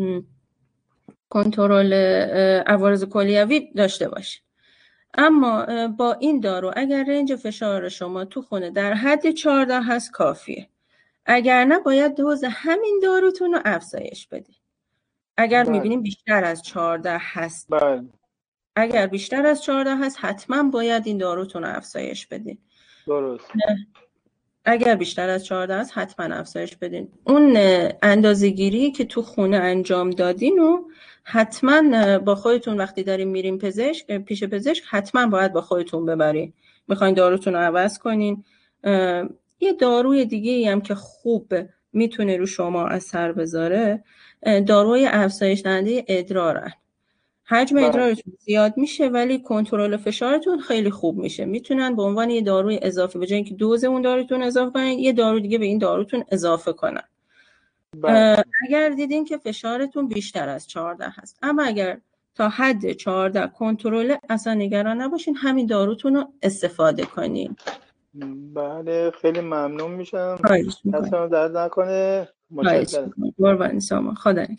کنترل عوارض کلیوی داشته باشید. اما با این دارو اگر رنج فشار شما تو خونه در حد 14 هست کافیه. اگر نه باید دوز همین داروتون رو افزایش بدید. اگر میبینیم بیشتر از 14 هست، اگر بیشتر از 14 هست حتما باید این داروتون رو افزایش بدید. درست. اگر بیشتر از 14 هست حتما افزایش بدین. اون اندازه‌گیری که تو خونه انجام دادین و حتما با خودتون وقتی دارین میرین پیش پزشک حتما باید با خودتون ببرین. میخواین داروتون رو عوض کنین. یه داروی دیگه هم که خوب میتونه رو شما اثر بذاره، داروی افزایش دهنده ادرارن. حجم ادرارتون زیاد میشه ولی کنترل فشارتون خیلی خوب میشه. میتونن به عنوان یه داروی اضافه، به جای اینکه دوز اون داروتون اضافه کنن، یه دارو دیگه به این داروتون اضافه کنن. اگر دیدین که فشارتون بیشتر از 14 هست، اما اگر تا حد 14 کنترل، اصلا نگران نباشین، همین داروتون رو استفاده کنین. بله، خیلی ممنون میشم. اصلا درد نکنه. متشکرم. قربان شما.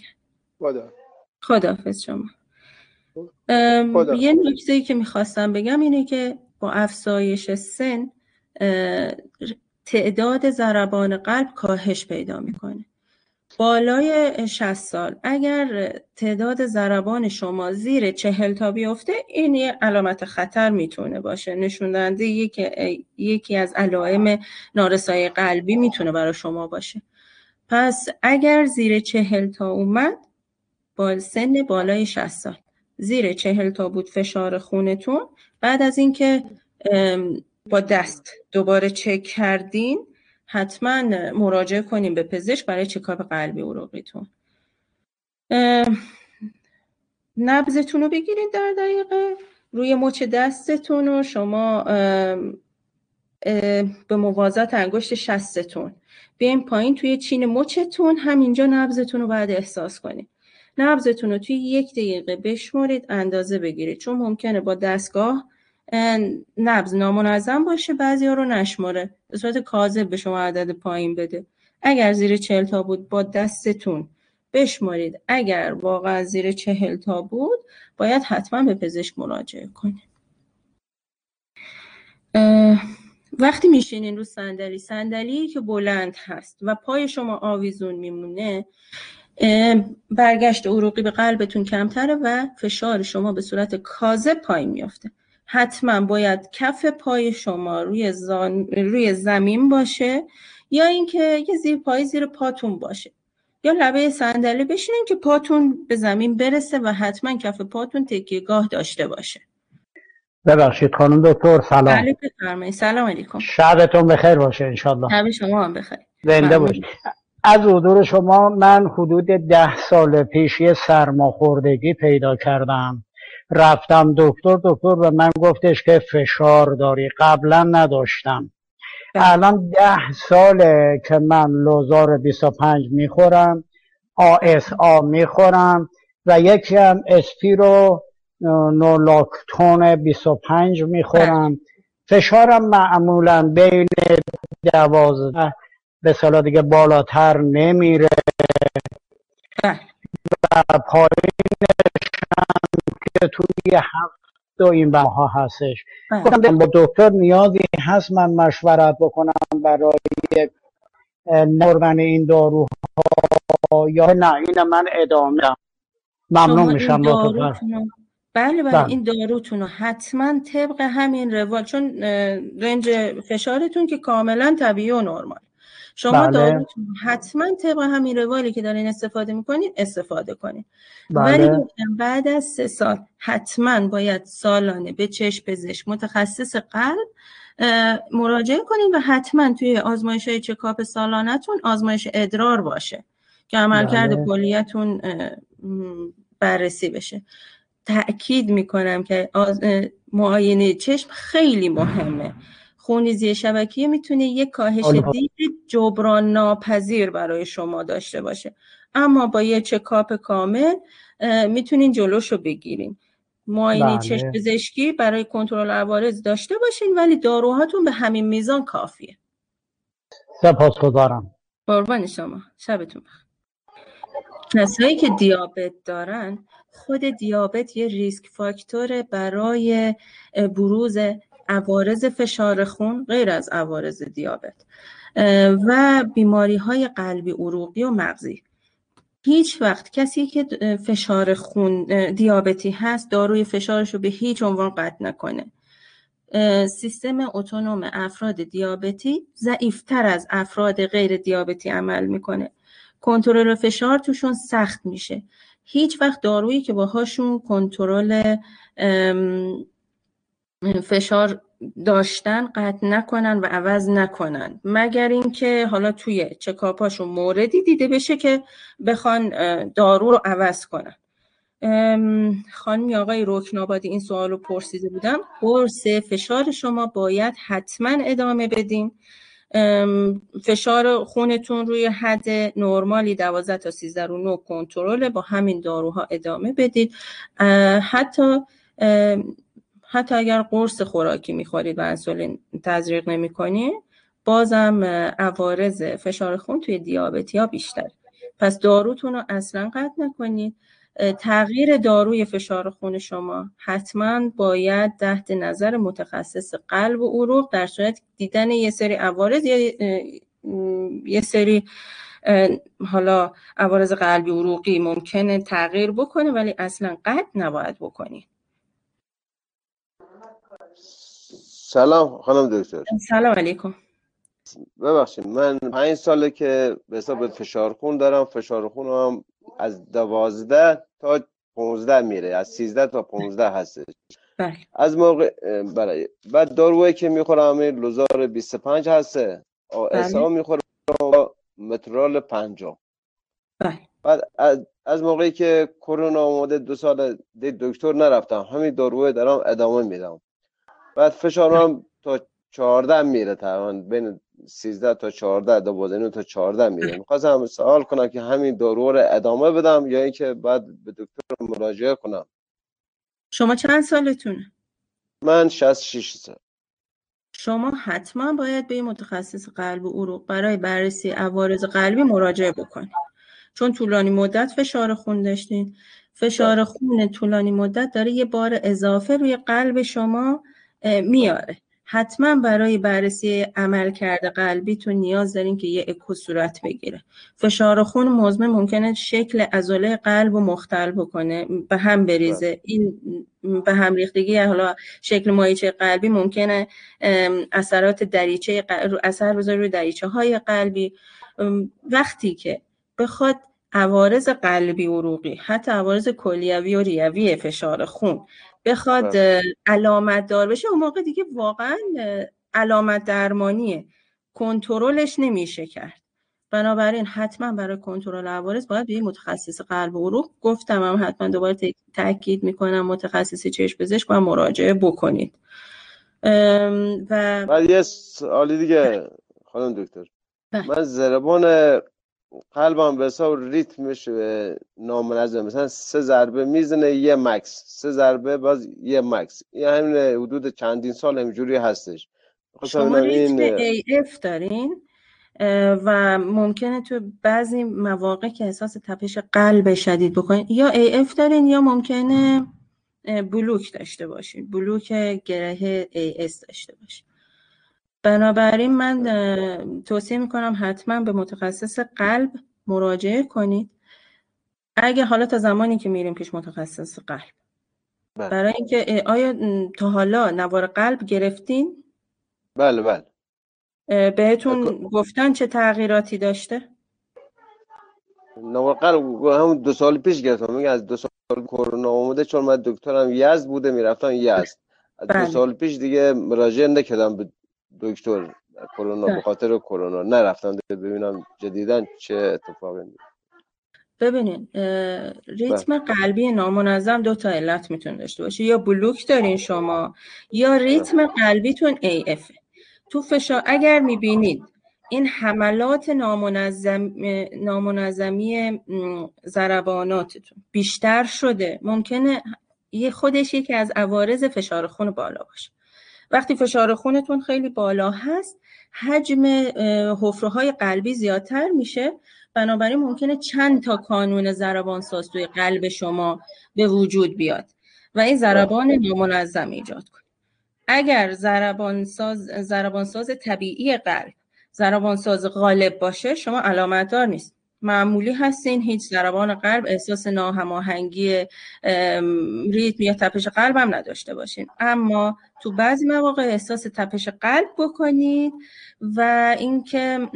خداحافظ شما. یه نکته‌ای که میخواستم بگم اینه که با افزایش سن تعداد ضربان قلب کاهش پیدا میکنه. بالای 60 سال اگر تعداد ضربان شما زیر 40 تا بیفته، این یه علامت خطر میتونه باشه، نشون دهنده یکی از علائم نارسایی قلبی میتونه برای شما باشه. پس اگر زیر 40 تا اومد، با سن بالای 60 سال زیر 40 تا بود فشار خونتون، بعد از اینکه با دست دوباره چک کردین، حتما مراجعه کنین به پزشک برای چکاپ قلبی عروقیتون. نبضتون رو بگیرین در دقیقه روی مچ دستتون و شما به موازات انگشت شستتون بیاین پایین توی چین مچتون، همینجا نبضتون رو باید احساس کنین. نبضتون رو توی 1 دقیقه بشمارید، اندازه بگیرید، چون ممکنه با دستگاه نبض نامنظم باشه، بعضیا رو نشماره، به صورت کاذب به شما عدد پایین بده. اگر زیر 40 تا بود با دستتون بشمارید، اگر واقعا زیر 40 تا بود باید حتما به پزشک مراجعه کنید. وقتی میشینین رو صندلی که بلند هست و پای شما آویزون میمونه، برگشت عروقی به قلبتون کمتره و فشار شما به صورت کاذب پایین میافته. حتما باید کف پای شما روی زمین باشه، یا اینکه یه زیر پای زیر پاتون باشه، یا لبه صندلی بشینین که پاتون به زمین برسه و حتما کف پاتون تکیه‌گاه داشته باشه. ببخشید خانم دکتر، سلام. بله بفرمایید. سلام علیکم. شبتون بخیر باشه ان شاء الله. شب شما هم بخیر. زنده باشید. از حضور شما من حدود 10 سال پیش یه سرماخوردگی پیدا کردم، رفتم دکتر به من گفتش که فشار داری، قبلا نداشتم. الان 10 ساله که من لوزار 25 میخورم، ASA میخورم و یکی هم اسپیرو نولاکتون 25 میخورم. فشارم معمولا بین 12 به سالا دیگه بالاتر نمیره و پایینش هم که توی 7 این بها هستش. گفتم با دکتر نیازی هست من مشورت بکنم برای نخوردن این داروها یا نه این من ادامه دم؟ ممنون میشم لطفا. بله این داروتون رو حتما طبق همین روال، چون رنج فشارتون که کاملا طبیعی و نرمال، شما داروتون حتما طبق همین روالی که دارین استفاده میکنین استفاده کنین. ولی بعد از 3 سال حتما باید سالانه به چشم پزشک متخصص قلب مراجعه کنین و حتما توی آزمایش‌های چکاپ سالانه‌تون آزمایش ادرار باشه که عملکرد کلیه‌تون بررسی بشه. تأکید میکنم که معاینه چشم خیلی مهمه. خونریزی شبکیه میتونه یک کاهش دید جبران ناپذیر برای شما داشته باشه، اما با یه چکاپ کامل میتونین جلوشو بگیرین. معاینه چشم پزشکی برای کنترل عوارض داشته باشین، ولی داروهاتون به همین میزان کافیه. سپاسگزارم. قربان شما، شبتون بخیر. کسایی که دیابت دارن، خود دیابت یه ریسک فاکتور برای بروز عوارض فشار خون غیر از عوارض دیابت و بیماری‌های قلبی عروقی و مغزی. هیچ وقت کسی که فشار خون دیابتی هست داروی فشارش رو به هیچ عنوان قطع نکنه. سیستم اتونوم افراد دیابتی ضعیف‌تر از افراد غیر دیابتی عمل میکنه. کنترل فشار توشون سخت میشه. هیچ وقت دارویی که باهاشون کنترل فشار داشتن قطع نکنن و عوض نکنن، مگر اینکه حالا توی چکاپاشون موردی دیده بشه که بخوان دارو رو عوض کنن. خانمی آقای رکنابادی این سوال رو پرسیده بودم. قرص فشار شما باید حتما ادامه بدین. فشار خونتون روی حد نرمالی 12 تا 13.9 کنترل، با همین داروها ادامه بدید. حتی اگر قرص خوراکی میخورید و انسولین تزریق نمی‌کنید، بازم عوارض فشار خون توی دیابتی‌ها بیشتر. پس داروتون رو اصلا قطع نکنید. تغییر داروی فشار خون شما حتما باید تحت نظر متخصص قلب و عروق، در صورت دیدن یه سری عوارض یا یه سری حالا عوارض قلبی عروقی ممکنه تغییر بکنه، ولی اصلا قطع نباید بکنی. سلام خانم دکتر. سلام علیکم. ببخشید من 5 ساله که به حساب فشار خون دارم. فشار خون هم از 12 تا 15 میره، از 13 تا 15 هستش. بله. از موقع بعد دارویی که میخورم لوزار 25 هسته، ASA میخورم مترال 50. بله. بعد از موقعی که کرونا اومده 2 سال دکتر نرفتم، همین داروی دارم ادامه میدم. بعد فشارم تا 14 میره، تقریبا بین 13 تا 14 12 تا 14 میره. می‌خواستم سوال کنم که همین دارو رو ادامه بدم یا اینکه بعد به دکتر مراجعه کنم. شما چند سالتونه؟ من 66 سال. شما حتما باید به متخصص قلب و عروق برای بررسی عوارض قلبی مراجعه بکنید، چون طولانی مدت فشار خون داشتین. فشار خون طولانی مدت داره یه بار اضافه روی قلب شما میاره. حتما برای بررسی عملکرد قلبیتون نیاز دارین که یه اکو صورت بگیره. فشار خون مزمن ممکنه شکل عضله قلب رو مختل بکنه، به هم بریزه. این به هم ریختگی حالا شکل ماهیچه قلبی ممکنه اثرات دریچه اثر بذاره روی دریچه های قلبی. وقتی که بخواد عوارض قلبی عروقی، حتی عوارض کلیوی و ریوی فشار خون بخواد علامت دار بشه، اون موقع دیگه واقعا علامت درمانیه، کنترلش نمیشه کرد. بنابراین حتما برای کنترل عوارض باید به متخصص قلب و عروق، گفتم هم حتما دوباره تاکید میکنم متخصص چشم پزشک باید مراجعه بکنید. و بعد یه سوالی دیگه خانم دکتر، من ضربان قلبم به حساب ریتمش نامنظم، مثلا 3 ضربه میزنه یه مکس، 3 ضربه باز یه مکس، این همین حدود چندین سال همینجوری هستش. شما ریتم AF دارین و ممکنه تو بعضی مواقع که احساس تپش قلب شدید بکنین یا AF دارین یا ممکنه بلوک داشته باشین، بلوک گره AS داشته باشین. بنابراین من توصیه میکنم حتما به متخصص قلب مراجعه کنید اگه حالا تا زمانی که میریم پیش متخصص قلب. برای اینکه آیا تا حالا نوار قلب گرفتین؟ بله. بهتون گفتن چه تغییراتی داشته؟ نوار قلب همون 2 سال پیش گرفتم، میگه از 2 سال کرونا اومده، چون من دکترم یزد بوده میرفتم یزد، از 2 سال پیش دیگه مراجعه نکردم به دکتر کرونا، به خاطر کرونا نرفتم ببینم جدیداً چه اتفاقی میفته. ببینین ریتم قلبی نامنظم 2 تا علت میتونه داشته باشه، یا بلوک دارین شما یا ریتم قلبیتون AF. تو فشار اگر میبینید این حملات نامنظمی ضرباناتتون بیشتر شده، ممکنه خودش یکی از عوارض فشار خون بالا باشه. وقتی فشار خونتون خیلی بالا هست، حجم حفره‌های قلبی زیادتر میشه، بنابراین ممکنه چند تا کانون ضربانساز توی قلب شما به وجود بیاد و این ضربان نامنظم ایجاد کنه. اگر ضربانساز طبیعی قلب ضربانساز غالب باشه، شما علامتدار نیست، معمولی هستین، هیچ ضربان قلب، احساس ناهماهنگی ریتم یا تپش قلب هم نداشته باشین. اما تو بعضی مواقع احساس تپش قلب بکنید و اینکه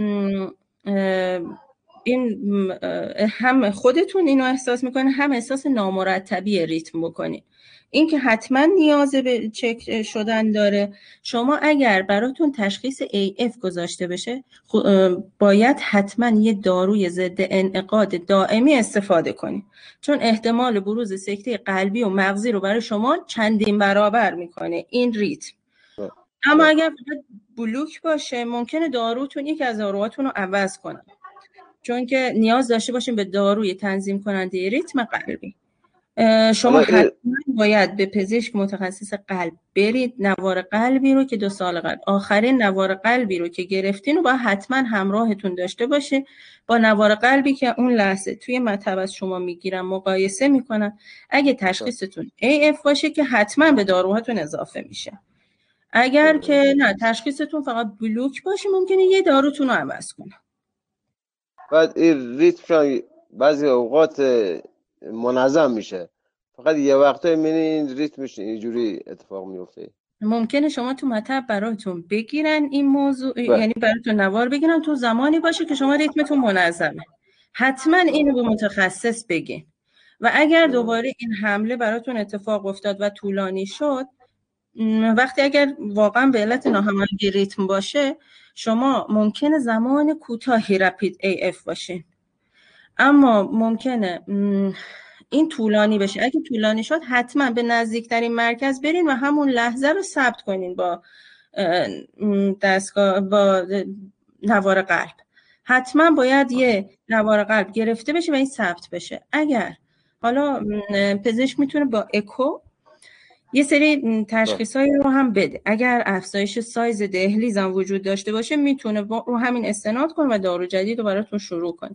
این هم خودتون اینو احساس میکنه، هم احساس نامرتبی ریتم بکنید. این که حتما نیاز به چک شدن داره. شما اگر براتون تشخیص AF گذاشته بشه، باید حتما یه داروی ضد انعقاد دائمی استفاده کنید، چون احتمال بروز سکته قلبی و مغزی رو برای شما چندین برابر میکنه این ریتم. اما اگر بلوک باشه، ممکنه داروتون یکی از داروهاتون رو عوض کنه، چون که نیاز داشته باشیم به داروی تنظیم کننده ریتم قلبی. شما حتما باید به پزشک متخصص قلب برید. نوار قلبی رو که 2 سال قبل آخرین نوار قلبی رو که گرفتین رو باید حتما همراهتون داشته باشه با نوار قلبی که اون لحظه توی مطب از شما میگیرن، مقایسه میکنن. اگه تشخیصتون AF باشه که حتما به داروهاتون اضافه میشه. اگر که نه تشخیصتون فقط بلوک باشه، ممکنه یه داروتون رو عوض کنه. بعد این ریتم بعضی اوقات منظم میشه، فقط یه وقتایی میبینین ریتمش اینجوری اتفاق میفته. ممکنه شما تو مطب براتون بگیرن این موضوع یعنی براتون نوار بگیرن تو زمانی باشه که شما ریتمتون منظمه. حتما اینو به متخصص بگین. و اگر دوباره این حمله براتون اتفاق افتاد و طولانی شد، وقتی اگر واقعا به علت ناهماهنگی ریتم باشه، شما ممکنه زمان کوتاهی رپید AF باشه، اما ممکنه این طولانی بشه. اگه طولانی شد، حتما به نزدیکترین مرکز برین و همون لحظه رو ثبت کنین با دستگاه، با نوار قلب. حتما باید یه نوار قلب گرفته بشه و این ثبت بشه. اگر حالا پزشک میتونه با اکو یه سری تشخیصایی رو هم بده. اگر افزایش سایز دهلیز هم وجود داشته باشه، میتونه رو همین استناد کنه و دارو جدید رو براتون شروع کنه.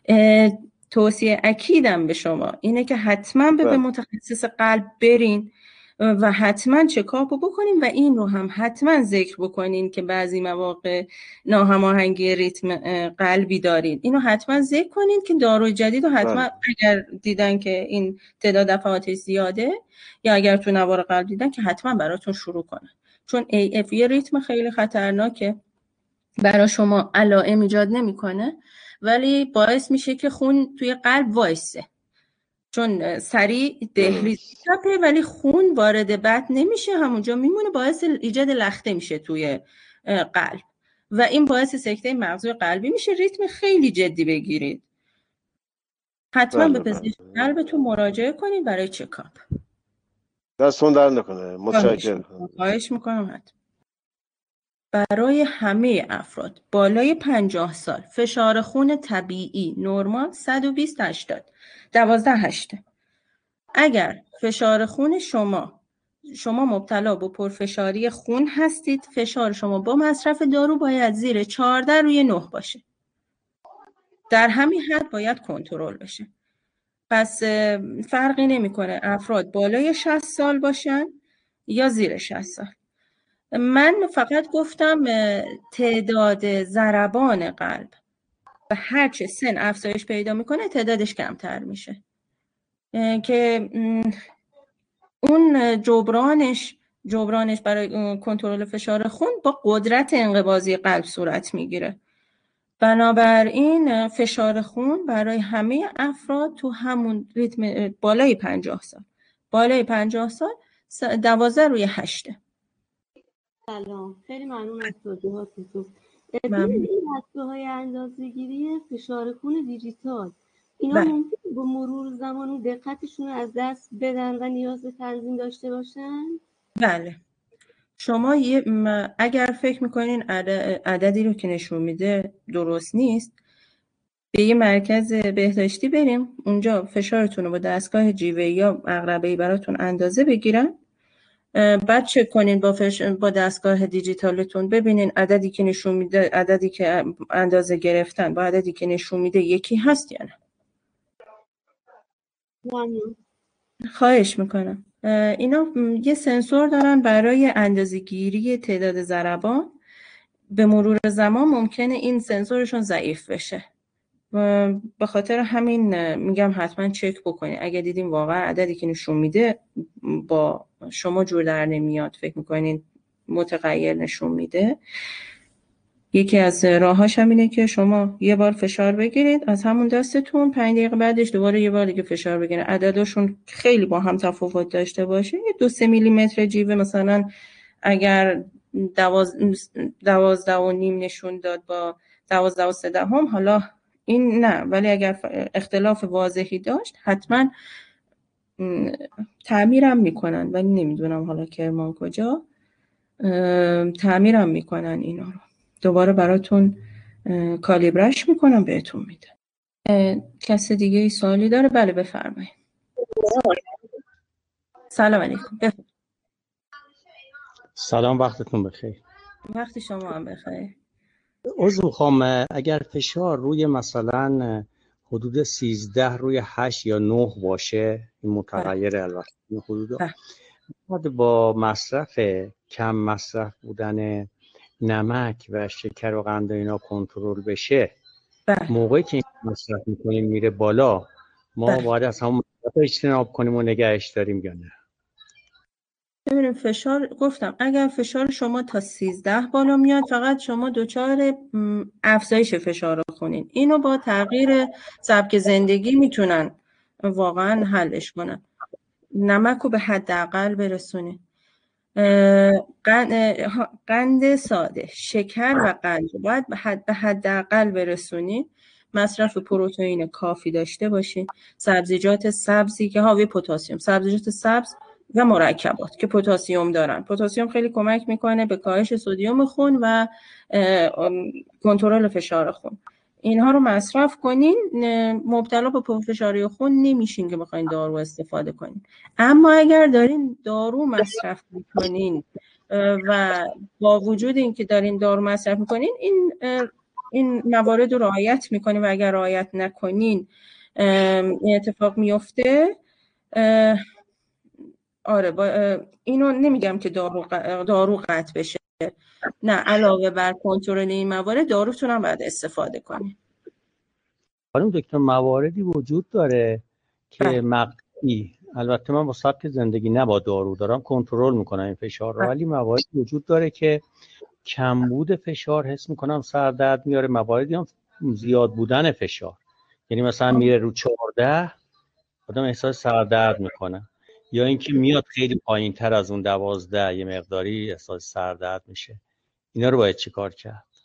توصیه اکیدم به شما اینه که حتما به متخصص قلب برین و حتما چکاپ رو بکنین و این رو هم حتما ذکر بکنین که بعضی مواقع ناهماهنگی ریتم قلبی دارین. اینو حتما ذکر کنین که داروی جدید رو حتما اگر دیدن که این تعداد دفعاتش زیاده یا اگر تو نوار قلب دیدن که حتما براتون شروع کنن، چون AF یه ریتم خیلی خطرناکه، برای شما علائم ایجاد نمیکنه ولی باعث میشه که خون توی قلب وایسه، چون سریع دهلیز تپه ولی خون وارد بدن نمیشه، همونجا میمونه، باعث ایجاد لخته میشه توی قلب و این باعث سکته مغزی قلبی میشه. ریتم خیلی جدی بگیرید، حتما به پزشک قلبتون مراجعه کنید برای چکاپ. دستون در نکنه. متشکرم. خواهش میکنم. حتما برای همه افراد بالای 50 سال فشار خون طبیعی نرمال 120/80 12/8. اگر فشار خون شما مبتلا به پرفشاری خون هستید، فشار شما با مصرف دارو باید زیر 14/9 باشه. در همین حد باید کنترل بشه. پس فرقی نمیکنه افراد بالای 60 سال باشن یا زیر 60 سال. من فقط گفتم تعداد ضربان قلب و هرچه سن افزایش پیدا میکنه تعدادش کمتر میشه، که اون جبرانش برای کنترل فشار خون با قدرت انقباضی قلب صورت میگیره. بنابراین فشار خون برای همه افراد تو همون ریتم بالای 50 سال 12/8. سلام، خیلی ممنون از توضیحاتتون. این دستگاه‌های اندازه‌گیری فشار خون دیجیتال اینا ممکنه با مرور زمان دقتشون رو از دست بدن و نیاز به تنظیم داشته باشن؟ بله. شما اگر فکر میکنین عددی رو که نشون میده درست نیست، به یه مرکز بهداشتی بریم، اونجا فشارتون رو با دستگاه جیوه‌ای یا عقربه‌ای براتون اندازه بگیرن، بعد چک کنین با دستگاه دیجیتالتون، ببینین عددی که نشون میده، عددی که اندازه گرفتن با عددی که نشون میده یکی هست یا نه. خواهش میکنم. اینا یه سنسور دارن برای اندازه‌گیری تعداد ضربان. به مرور زمان ممکنه این سنسورشون ضعیف بشه. به خاطر همین میگم حتما چک بکنید. اگه دیدین واقعا عددی که نشون میده با شما جور در نمیاد، فکر میکنین متغیر نشون میده، یکی از راهاش هم اینه که شما یه بار فشار بگیرید از همون دستتون، 5 دقیقه بعدش دوباره یه بار دیگه فشار بگیرید. عددشون خیلی با هم تفاوت داشته باشه. یه 2-3 میلیمتر جیوه مثلا اگر 12.5 نشون داد با 12.3 حالا این نه، ولی اگر اختلاف واضحی داشت حتما تعمیرم میکنن، ولی نمیدونم حالا کرمان کجا تعمیرم میکنن. اینا رو دوباره براتون کالیبرش میکنم بهتون میدن. کسی دیگه ای سوالی داره؟ بله بفرمایید. سلام علیکم. سلام، وقتتون بخیر. وقت شما هم بخیر. عذر میخوام، اگر فشار روی مثلا حدود 13/8 یا 9 باشه، این متغیر البته این حدود با مصرف کم مصرف بودن نمک و شکر و قند اینا کنترل بشه، موقعی که این مصرف میکنیم میره بالا، ما باید از همون اجتناب کنیم و نگهش داریم یا نه؟ ببینیم فشار، گفتم اگر فشار شما تا 13 بالا میاد، فقط شما دچار افزایش فشار خونین. اینو با تغییر سبک زندگی میتونن واقعا حلش کنن. نمک رو به حداقل برسونین. قند ساده، شکر و قند باید به حداقل برسونین. مصرف پروتئین کافی داشته باشین. سبزیجات سبزی که حاوی پتاسیم، سبزیجات سبز و مرکبات که پتاسیم دارن. پتاسیم خیلی کمک میکنه به کاهش سدیم خون و کنترل فشار خون. اینها رو مصرف کنین. مبتلا به پرفشاری خون نمیشین که بخواین دارو استفاده کنین. اما اگر دارین دارو مصرف میکنین و با وجود اینکه دارین دارو مصرف میکنین، این موارد رو رعایت میکنین و اگر رعایت نکنین این اتفاق میفته. آره، اینو نمیگم که دارو قطع بشه، نه، علاوه بر کنترل این موارد داروتون هم باید استفاده کنید. خانم دکتر، مواردی وجود داره که مقطعی، البته من با سبک زندگی نه با دارو دارم کنترل میکنم این فشار رو، ولی مواردی وجود داره که کمبود فشار حس میکنم سر درد میاره، مواردی هم زیاد بودن فشار، یعنی مثلا میره رو 14 آدم احساس سر درد میکنه، یا اینکه میاد خیلی پایین تر از اون 12 یه مقداری احساس سر درد میشه. اینا رو باید چی کار کرد؟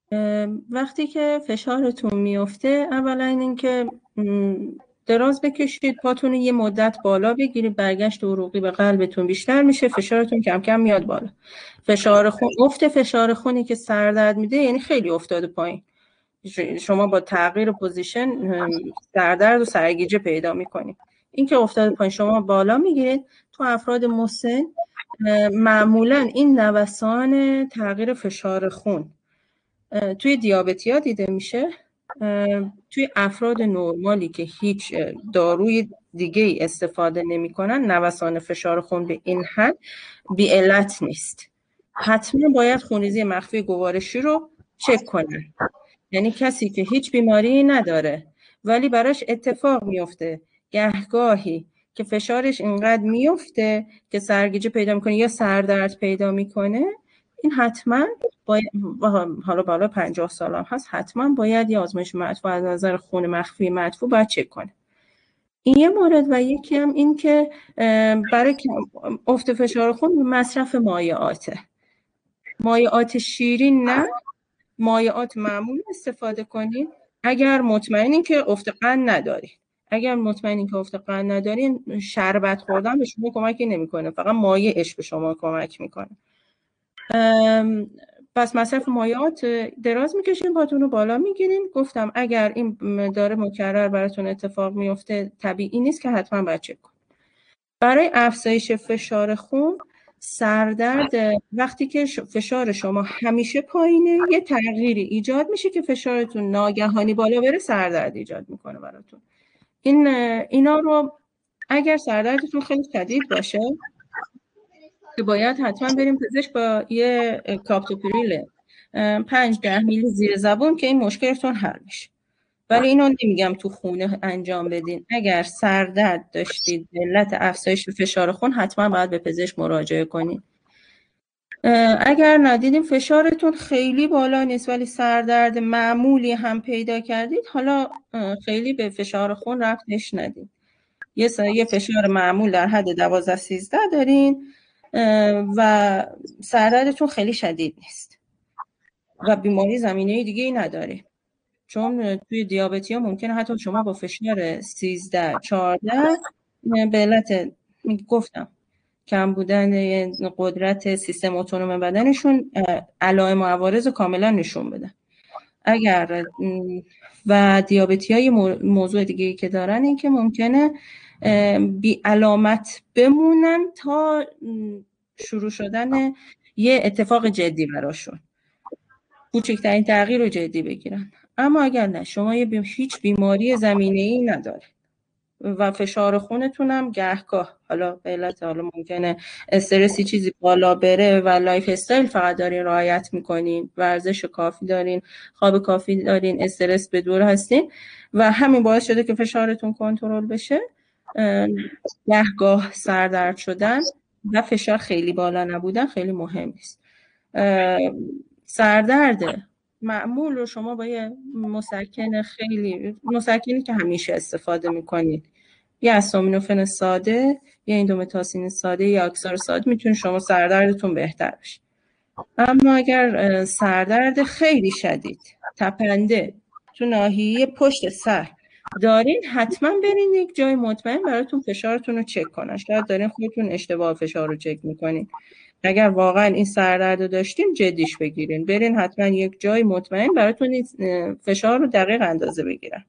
وقتی که فشارتون میفته اولا اینکه دراز بکشید، پاتون یه مدت بالا بگیرید، برگشت عروقی به قلبتون بیشتر میشه، فشارتون کم کم میاد بالا. فشار خون، افت فشار خونی که سردرد میده یعنی خیلی افتاده پایین. شما با تغییر پوزیشن سردرد و سرگیجه پیدا میکنید. این که افتاده پایین شما بالا میگیرید. تو افراد مسن معمولا این نوسان تغییر فشار خون توی دیابتی‌ها دیده میشه. توی افراد نرمالی که هیچ داروی دیگه ای استفاده نمی‌کنن نوسان فشار خون به این حد بی علت نیست. حتما باید خونریزی مخفی گوارشی رو چک کنن. یعنی کسی که هیچ بیماری نداره ولی براش اتفاق میفته گهگاهی که فشارش اینقدر میفته که سرگیجه پیدا میکنه یا سردرد پیدا میکنه، این حتما باید، حالا بالا 50 سال هم هست، حتما باید یه آزمایش مدفوع از نظر خون مخفی مدفوع باید چک کنه. این یه مورد. و یکی هم این که برای افت فشار خون مصرف مایعاته. مایعات شیرین نه، مایعات معمول استفاده کنین اگر مطمئنین که افت قند ندارین. اگر مطمئنین که افت قند ندارین شربت خوردن به شما کمکی نمیکنه، فقط مایعش به شما کمک میکنه. پس مصرف مایعات، دراز میکشین، پاتون رو بالا میگیرین. گفتم اگر این داره مکرر براتون اتفاق میفته طبیعی نیست که حتما باید چک کنین. برای افزایش فشار خون، سردرد وقتی که فشار شما همیشه پایینه یه تغییری ایجاد میشه که فشارتون ناگهانی بالا بره، سردرد ایجاد میکنه براتون. اینا رو اگر سردردتون خیلی شدید باشه که باید حتما بریم پزشک با یه کاپتوپریل 5-10 میلی زیر زبون که این مشکلتون حل میشه. ولی اینو نمیگم تو خونه انجام بدین. اگر سردرد داشتید به علت افزایش فشار خون حتما باید به پزشک مراجعه کنید. اگر ندیدین فشارتون خیلی بالا نیست ولی سردرد معمولی هم پیدا کردید، حالا خیلی به فشار خون ربطش ندید. یه فشار معمول در حد 12-13 دارین و سردردتون خیلی شدید نیست و بیماری زمینه دیگه ای نداره. چون توی دیابتی ها ممکنه حتی شما با فشار 13-14 به علت گفتم کم بودن قدرت سیستم اتونوم بدنشون علائم و عوارض کاملا نشون بدن. اگر و دیابتی های موضوع دیگه ای که دارن این که ممکنه بی علامت بمونن تا شروع شدن یه اتفاق جدی براشون، کوچکترین تغییر رو جدی بگیرن. اما اگر نه، شما هیچ بیماری زمینه‌ای نداره و فشار خونتون هم گهگاه حالا به علت حالا ممکنه استرسی چیزی بالا بره و لایف استایل فقط دارین رعایت میکنین، ورزش کافی دارین، خواب کافی دارین، استرس به دور هستین و همین باعث شده که فشارتون کنترل بشه، گهگاه سردرد شدن و فشار خیلی بالا نبودن خیلی مهم نیست. سردرد معمول رو شما با یه مسکنی که همیشه استفاده میکنید، یه آسامینوفن ساده، یه ایندومتاسین ساده، یا اکسار ساده، میتونه شما سردردتون بهتر بشه. اما اگر سردرد خیلی شدید، تپنده تو ناحیه پشت سر دارین، حتما برین یک جای مطمئن براتون فشارتون رو چک کنن. شاید دارین خودتون اشتباه فشار رو چک میکنین. اگر واقعا این سردرد رو داشتین جدیش بگیرین، برین حتما یک جای مطمئن براتون فشار رو دقیق اندازه بگیرن.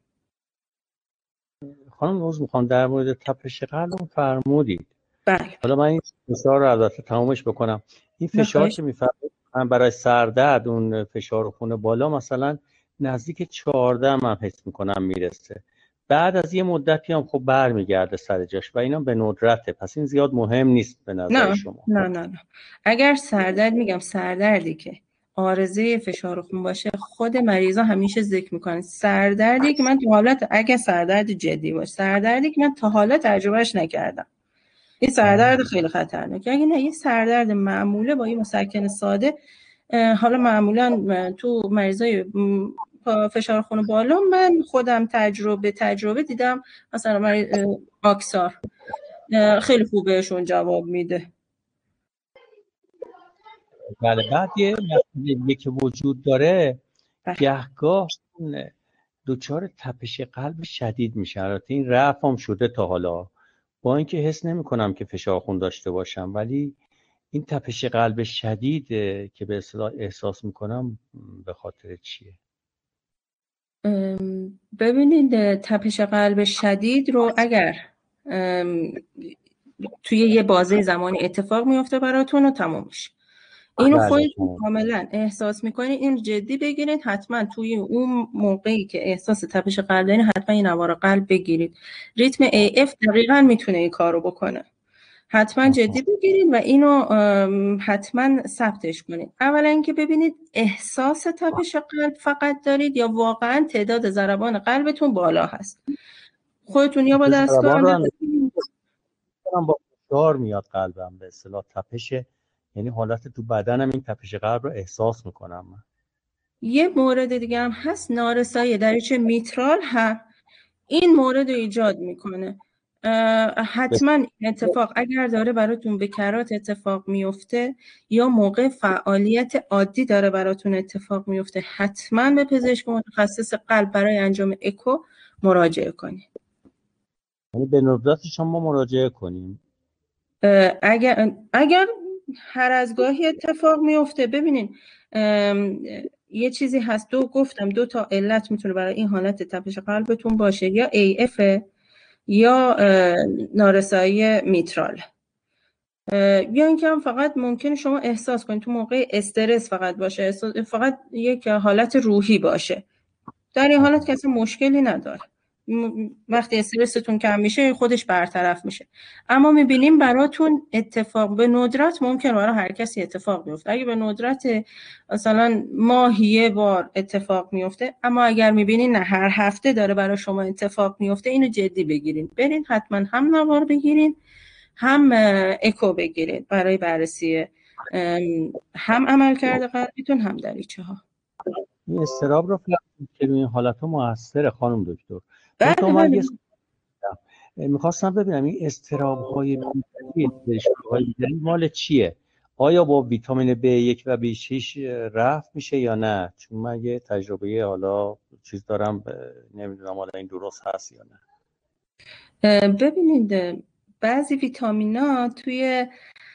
خانم روز میخوام در مورد تپش قلب فرمودید. بله. حالا من این فشار رو البته تمامش بکنم. این فشار که میفرمایید برای سردرد، اون فشار خون بالا مثلا نزدیک 14 من حس میکنم میرسه. بعد از یه مدتی هم خب برمیگرده سر جاش و اینا به ندرته. پس این زیاد مهم نیست به نظر شما؟ نه. اگر سردردی که عارضه فشار خون باشه، خود مریضا همیشه ذکر میکنن سردردی که من تا حالا، اگر سردرد جدی باشه، سردردی که من تا حالا تجربهش نکردم، این سردرد خیلی خطرناکه. اگه نه، یه سردرد معموله با یه مسکن ساده، حالا معمولا تو مریضای فشار خون بالا من خودم تجربه دیدم، مثلا آکسار خیلی خوب بهشون جواب میده. بله. بعد یه مسئله که وجود داره، گهگاه دچار تپش قلب شدید میشه. البته این رفعم شده تا حالا، با اینکه حس نمی کنم که فشار خون داشته باشم، ولی این تپش قلب شدید که به اصطلاح احساس میکنم به خاطر چیه؟ ببینید تپش قلب شدید رو اگر توی یه بازه زمانی اتفاق میفته براتون و تموم میشه، اینو خودتون کاملا احساس میکنید، این جدی بگیرید. حتما توی اون موقعی که احساس تپش قلب دارید حتما این نوار قلب بگیرید. ریتم AF دقیقاً میتونه این کارو بکنه. حتما جدی بگیرید و اینو حتما ثبتش کنید. اولا اینکه ببینید احساس تپش قلب فقط دارید یا واقعا تعداد ضربان قلبتون بالا هست. خودتون یا با دستگاه با فشار میاد قلبم، به اصطلاح تپش، یعنی حالت تو بدنم این تپش قلب رو احساس میکنم من. یه مورد دیگه هم هست، نارسایی دریچه میترال هم این مورد رو ایجاد میکنه. حتما این اتفاق اگر داره براتون به کرات اتفاق میفته یا موقع فعالیت عادی داره براتون اتفاق میفته، حتما به پزشک متخصص قلب برای انجام اکو مراجعه کنید. یعنی به ندرت شما مراجعه کنیم. اگر هر از گاهی اتفاق میفته، ببینین یه چیزی هست، گفتم 2 تا علت میتونه برای این حالت تپش قلبتون باشه، یا AF یا نارسایی میترال، یا اینکه هم فقط ممکنه شما احساس کنید تو موقع استرس فقط باشه، فقط یک حالت روحی باشه. در این حالت کسی مشکلی نداره، وقتی استرستون کم میشه خودش برطرف میشه. اما میبینیم براتون اتفاق به ندرت ممکنه برای هر کسی اتفاق بیفته. اگه به ندرت مثلا ماهی یه بار اتفاق میفته، اما اگر میبینین نه هر هفته داره برای شما اتفاق میفته، اینو جدی بگیرین، برین حتما هم نوار بگیرین هم اکو بگیرین برای بررسی هم عملکرد قلبتون هم دریچه ها. این استراب رو که این حالت ها موثره خانم دکتر. بله. میخواستم ببینم این استراب های بیماری مال چیه؟ آیا با ویتامین B1 و B6 رفع میشه یا نه؟ چون من یه تجربه حالا چیز دارم، نمیدونم حالا این درست هست یا نه. ببینید بعضی ویتامینا توی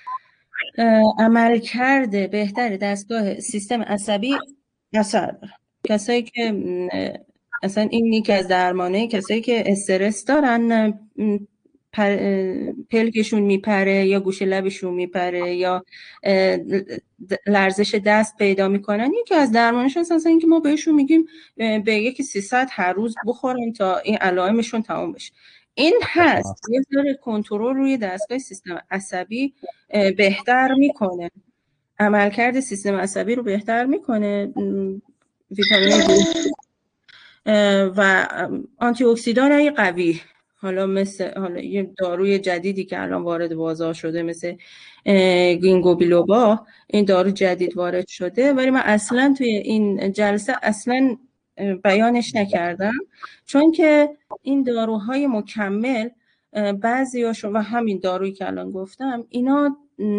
عملکرد بهتر دستگاه سیستم عصبی اثر داره. کسایی که اصلا این یکی از درمانه، کسایی که استرس دارن، پلکشون میپره یا گوشه لبشون میپره یا لرزش دست پیدا میکنن، یکی از درمانشون اصلا اینکه ما بهشون میگیم به یکی 300 هر روز بخورن تا این علائمشون تمام بشه. این هست یه ذره کنترل روی دستگاه سیستم عصبی بهتر میکنه، عملکرد سیستم عصبی رو بهتر میکنه. ویتامین و آنتی اکسیدان قوی، حالا یه داروی جدیدی که الان وارد بازار شده مثل گینگو بیلوبا، این دارو جدید وارد شده، ولی من اصلا توی این جلسه اصلا بیانش نکردم، چون که این داروهای مکمل بعضیاشون و همین دارویی که الان گفتم، اینا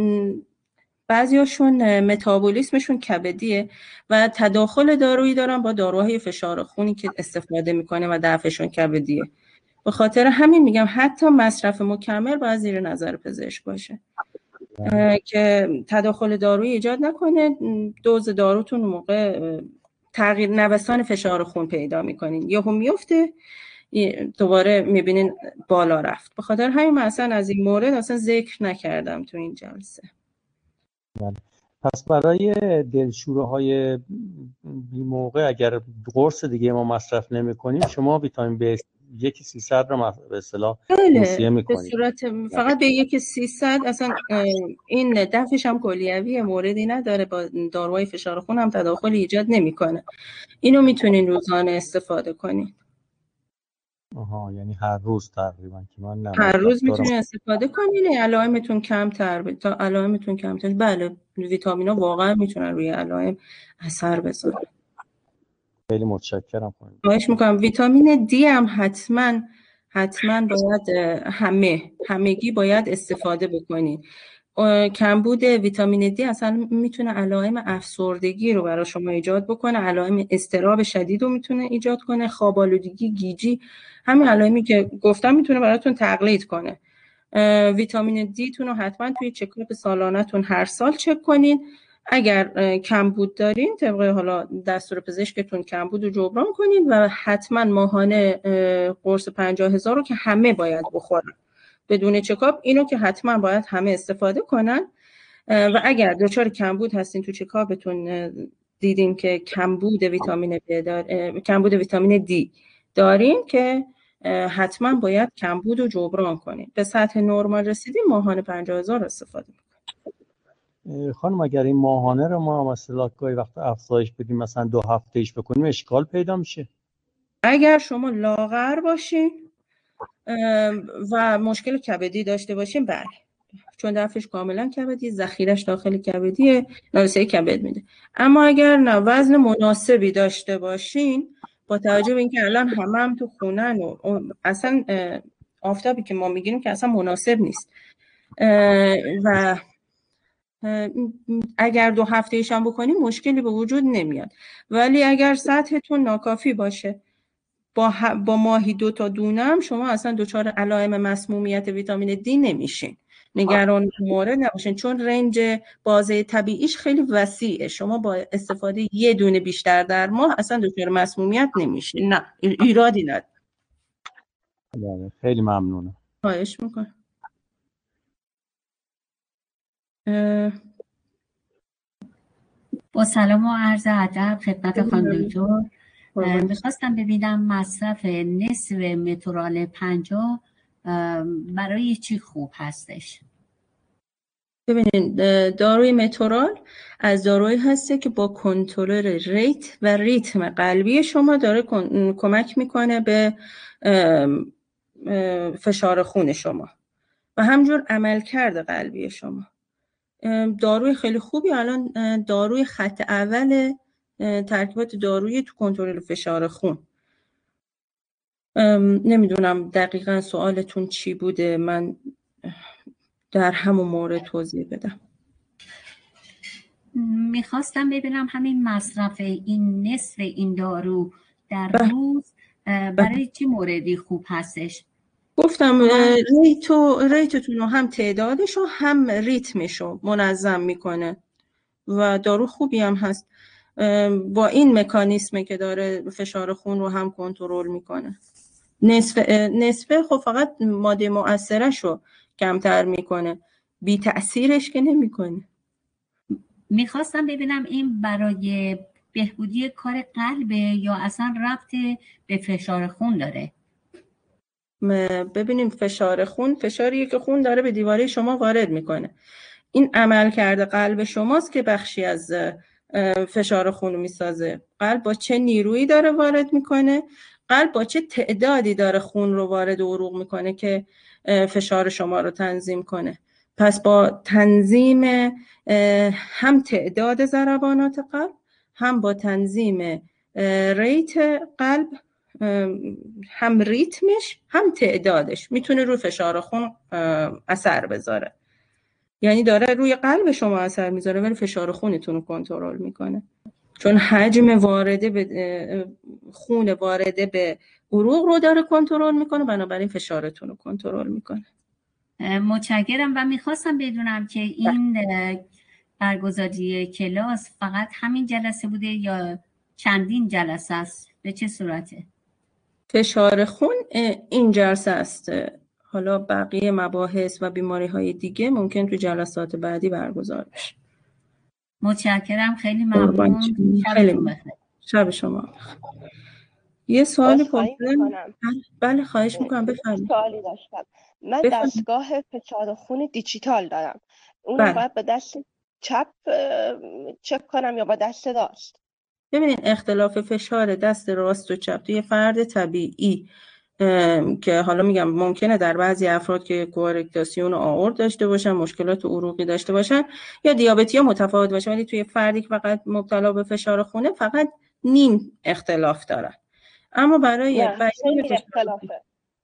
بعضیاشون متابولیسمشون کبدیه و تداخل دارویی دارن با داروهای فشار خونی که استفاده میکنه و دفعشون کبدیه. به خاطر همین میگم حتی مصرف مکمل باید زیر نظر پزشک باشه که تداخل دارویی ایجاد نکنه. دوز داروتون موقع تغییر نوسان فشار خون پیدا میکنین، یهو میفته دوباره میبینین بالا رفت. به خاطر همین من اصلا از این مورد اصلا ذکر نکردم تو این جلسه. پس برای دلشوره های بی موقع اگر قرص دیگه ما مصرف نمی کنیم، شما ویتامین B1 300 رو به اصطلاح توصیه میکنید؟ به صورت فقط B1 300 اصلا این دفعش هم کلیویه، موردی نداره، با داروهای فشار خون هم تداخل ایجاد نمیکنه. اینو میتونین روزانه استفاده کنین. آها، یعنی هر روز تقریبا که من هر روز میتونین استفاده کنین. علائمتون کمتر تا علائمتون کمتر. بله ویتامینا واقعا میتونن روی علائم اثر بذارن. خیلی متشکرم خانم. خواهش میکنم. ویتامین دی هم حتما باید همگی باید استفاده بکنین. کمبود ویتامین دی اصلا میتونه علائم افسردگی رو برای شما ایجاد بکنه، علائم اضطراب شدید رو میتونه ایجاد کنه، خواب آلودگی، گیجی، همین علائمی که گفتم میتونه براتون تقلید کنه. ویتامین دی تون رو حتما توی چکاپ سالانه‌تون هر سال چک کنین. اگر کمبود دارین طبق حالا دستور پزشکتون کمبود رو جبران کنین و حتما ماهانه قرص 50,000 رو که همه باید بخورن بدون چکاپ، اینو که حتما باید همه استفاده کنن. و اگر دچار کمبود هستین تو چکاپتون دیدین که کمبود ویتامین دی دارین که حتما باید کمبود رو جبران کنین. به سطح نرمال رسیدین ماهانه 50,000 استفاده کنین. خانم اگر این ماهانه رو ما مثلا گاهی وقت افزایش بدیم، مثلا 2 هفته ایش بکنیم، اشکال پیدا میشه؟ اگر شما لاغر باشین و مشکل کبدی داشته باشین بله، چون دفعش کاملا کبدی، ذخیرش داخل کبدیه، نارسایی کبد میده. اما اگر نه وزن مناسبی داشته باشین، با توجه به اینکه الان هم تو خونن و اصلا آفتابی که ما میگیریم که اصلا مناسب نیست و اگر 2 هفته ایشم بکنیم مشکلی به وجود نمیاد. ولی اگر سطحتون ناکافی باشه، با ماهی 2 تا دونه هم شما اصلا دچار علائم مسمومیت ویتامین دی نمیشین. نگران مورد نباشین، چون رنج بازه طبیعیش خیلی وسیعه. شما با استفاده 1 دونه بیشتر در ماه اصلا دچار مسمومیت نمیشین. نه، ایرادی نداره. خیلی ممنونم. خواهش میکنم. با سلام و عرض ادب خدمت خانم دکتر. میخواستم ببینم مصرف نصف مترال 50 برای چی خوب هستش؟ ببینید داروی مترال از دارویی هسته که با کنترل ریت و ریتم قلبی شما داره کمک میکنه به فشار خون شما و همجور عملکرد قلبی شما. داروی خیلی خوبی، الان داروی خط اول ترکیبات دارویی تو کنترل فشار خون. نمیدونم دقیقا سوالتون چی بوده، من در همون مورد توضیح بدم. میخواستم ببینم همین مصرف این نصف این دارو در روز برای چه موردی خوب هستش؟ گفتم ریتتون رو هم تعدادش رو هم ریتمش رو منظم میکنه و دارو خوبی هم هست. با این مکانیسمه که داره فشار خون رو هم کنترل میکنه. نصفه خب فقط ماده مؤثرش رو کمتر میکنه، بی تأثیرش که نمیکنه. میخواستم ببینم این برای بهبودی کار قلبه یا اصلا ربط به فشار خون داره؟ ببینیم فشار خون فشاریه که خون داره به دیواره شما وارد میکنه. این عملکرد قلب شماست که بخشی از فشار خون رو میسازه. قلب با چه نیرویی داره وارد میکنه، قلب با چه تعدادی داره خون رو وارد عروق میکنه که فشار شما رو تنظیم کنه. پس با تنظیم هم تعداد ضربانات قلب، هم با تنظیم ریت قلب، هم ریتمش هم تعدادش میتونه روی فشار خون اثر بذاره. یعنی داره روی قلب شما اثر میذاره ولی فشار خونتون رو کنترل میکنه، چون حجم خون وارده به عروق رو داره کنترل میکنه، بنابراین فشارتون رو کنترل میکنه. متشکرم. و میخواستم بدونم که این برگزاری کلاس فقط همین جلسه بوده یا چندین جلسه است؟ به چه صورته؟ فشار خون این جلسه است. حالا بقیه مباحث و بیماری های دیگه ممکن تو جلسات بعدی برگزار بشه. متشکرم، خیلی ممنون. شب شما بخیر. یه سوالی پرسیدم. بله خواهش میکنم بفرمایید. سوالی داشتم. من دستگاه فشار خون دیجیتال دارم. اونم باید با دست چپ چک کنم یا با دست راست؟ ببینید اختلاف فشار دست راست و چپ توی فرد طبیعی که حالا میگم ممکنه در بعضی افراد که کوارکتاسیون آئورت داشته باشن، مشکلات عروقی داشته باشن یا دیابتی ها متفاوت باشه، ولی توی فردی که فقط مبتلا به فشار خونه فقط نیم اختلاف دارن. اما برای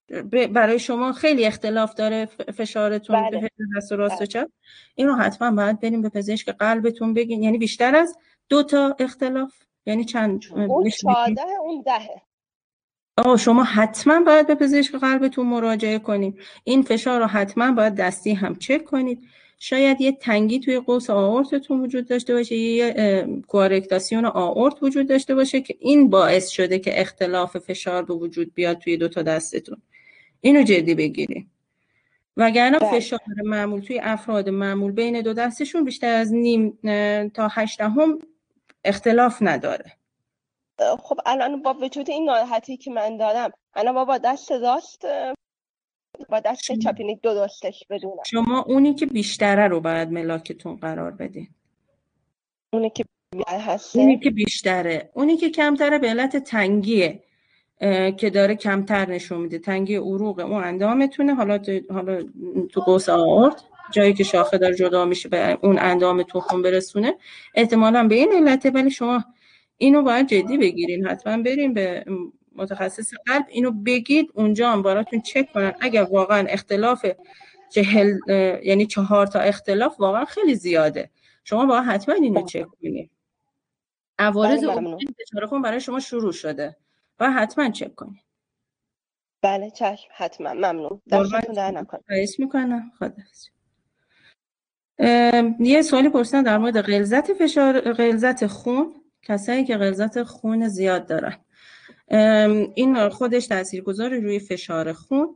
برای شما خیلی اختلاف داره فشارتون به دست و راست و چپ، اینو حتما باید بریم به پزشک قلبتون بگین. یعنی بیشتر از 2 اختلاف؟ یعنی چند؟ اون 14 اون 10. شما حتما باید به پزشک قلبتون مراجعه کنید. این فشار رو حتما باید دستی هم چک کنید. شاید یه تنگی توی قوس آئورتتون وجود داشته باشه، یه کوارکتاسیون آئورت وجود داشته باشه که این باعث شده که اختلاف فشار به وجود بیاد توی 2 دستتون. اینو جدی بگیریم. وگرنه فشار معمول توی افراد معمول بین 2 دستشون بیشتر از 0.5 تا 0.8 اختلاف نداره. خب الان با وجود این ناراحتی که من دارم، الان با دست راست با دست چپ یعنی 2 دستش بدونم. شما اونی که بیشتره رو باید ملاکتون قرار بدین. اونی که هسته؟ اونی که بیشتره. اونی که کمتره به علت تنگیه که داره کمتر نشون میده. تنگی عروق اون اندامتونه، حالا تو قوس آئورت جایی که شاخه داره جدا میشه به اون اندام تخم برسونه، احتمالاً به این علته. ولی شما اینو باید جدی بگیرین، حتما بریم به متخصص قلب، اینو بگید، اونجا هم براتون چک کنن. اگر واقعا اختلاف یعنی 4 اختلاف واقعا خیلی زیاده، شما باید حتما اینو چک کنید. عوارض فشار خون برای شما شروع شده و حتما چک کنید. بله چشم، حتما. ممنون. دستتون در نکنه. خواهش میکنم. خداحافظ. یه سوالی پرسیدن در مورد غلظت فشار، غلظت خون. کسایی که غلظت خون زیاد دارن، این خودش تاثیرگذاره روی فشار خون.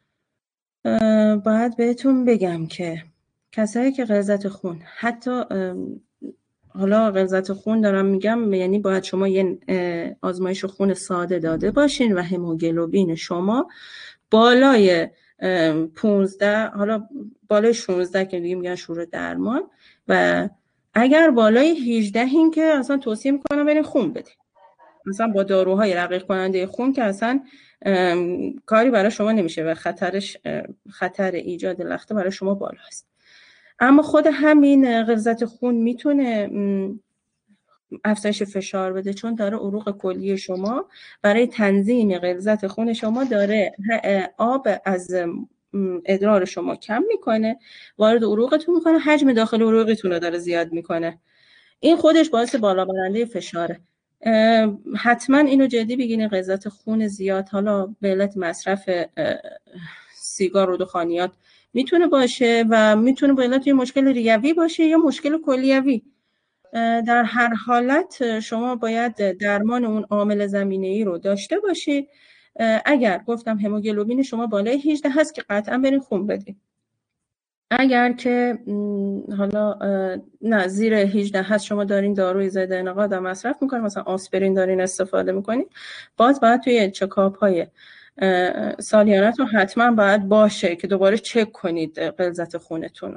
باید بهتون بگم که کسایی که غلظت خون، حتی حالا غلظت خون دارم میگم، یعنی باید شما یه آزمایش خون ساده داده باشین و هموگلوبین شما بالای 15، حالا بالای 16 که میگن شروع درمان، و اگر بالای 18 این که اصلا توصیه میکنم برین خون بدین، مثلا با داروهای رقیق کننده خون که اصلا کاری برای شما نمیشه و خطر ایجاد لخته برای شما بالا است. اما خود همین غلظت خون میتونه افزایش فشار بده، چون داره عروق کلی شما برای تنظیم غلظت خون شما داره آب از ادرار شما کم میکنه، وارد عروقتون میکنه، حجم داخل عروقتون رو داره زیاد میکنه. این خودش باعث بالا برنده فشاره. حتما اینو جدی بگیرین. غلظت خون زیاد حالا به علت مصرف سیگار و دخانیات میتونه باشه و میتونه به علت یه مشکل ریوی باشه یا مشکل کلیوی. در هر حالت شما باید درمان اون عامل زمینه‌ای رو داشته باشی. اگر گفتم هموگلوبین شما بالای 18 هست که قطعا برین خون بدین. اگر که حالا نه زیر 18 هست، شما دارین داروی ضد انعقاد مصرف میکنین، مثلا آسپرین دارین استفاده میکنین، باید توی چکاپ های سالیانتون حتما باید باشه که دوباره چک کنید غلظت خونتون رو.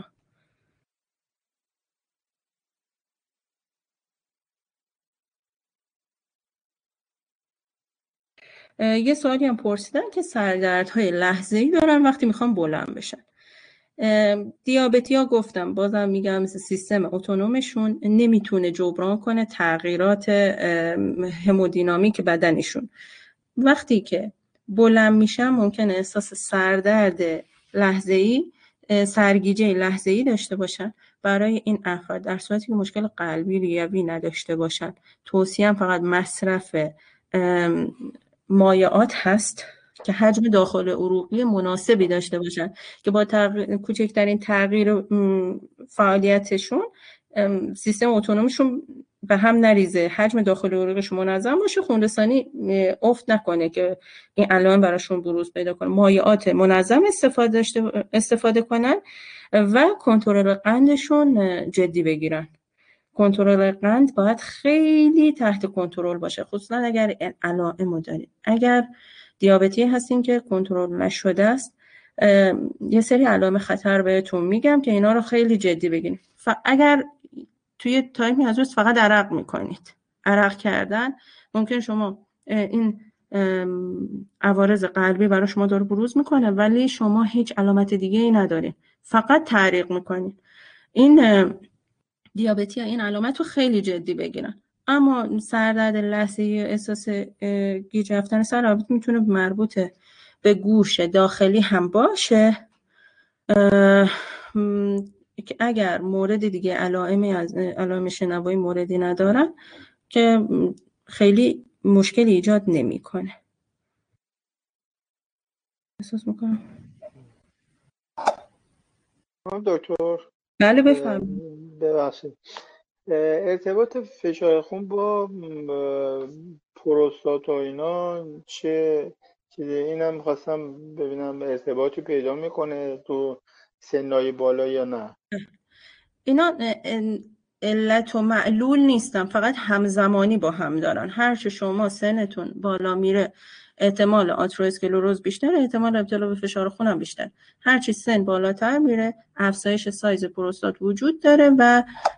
یه سوالی هم پرسیدن که سردردهای لحظه‌ای دارن وقتی میخوان بلند بشن. دیابتی‌ها گفتم، بازم میگم، مثل سیستم اتونومشون نمیتونه جبران کنه تغییرات همودینامیک بدنشون. وقتی که بلند میشن ممکنه احساس سردرد لحظه‌ای، سرگیجه لحظه‌ای داشته باشن. برای این افراد در صورتی که مشکل قلبی ریوی نداشته باشن، توصیه فقط مصرف مایعات هست که حجم داخل عروقی مناسبی داشته باشن که با کوچکترین تغییر فعالیتشون سیستم اتونومشون به هم نریزه، حجم داخل عروقش منظم باشه، خونرسانی افت نکنه که این علائم براشون بروز پیدا کنه. مایعات منظم استفاده کنن و کنترل قندشون جدی بگیرن. کنترل قند باید خیلی تحت کنترل باشه، خصوصا اگر علائم دارید. اگر دیابتی هستین که کنترل نشده است، یه سری علائم خطر بهتون میگم که اینا رو خیلی جدی بگیرید. اگر توی تایمی از روز فقط عرق میکنید، عرق کردن ممکن شما این عوارض قلبی برای شما داره بروز میکنه ولی شما هیچ علامت دیگه ای ندارین، فقط تعریق میکنید. این دیابتی ها این علامت رو خیلی جدی بگیرن. اما سردرد لحظه‌ای، احساس گیج رفتن سر، البته میتونه مربوط به گوش داخلی هم باشه، که اگر مورد دیگه علائم شنوایی موردی ندارن که خیلی مشکلی ایجاد نمیکنه. احساس میکنم دکتر. بله بفرمایید. ببخشید، ارتباط فشار خون با پروستات و اینا چه چیزی؟ اینم می‌خواستم ببینم ارتباطی پیدا میکنه تو سنای بالا یا نه. اینا علت و معلول نیستن، فقط همزمانی با هم دارن. هرچه شما سنتون بالا میره احتمال آترواسکلروز بیشتر، احتمال ابتلا به فشار خون هم بیشتر. هرچی سن بالاتر میره افزایش سایز پروستات وجود داره و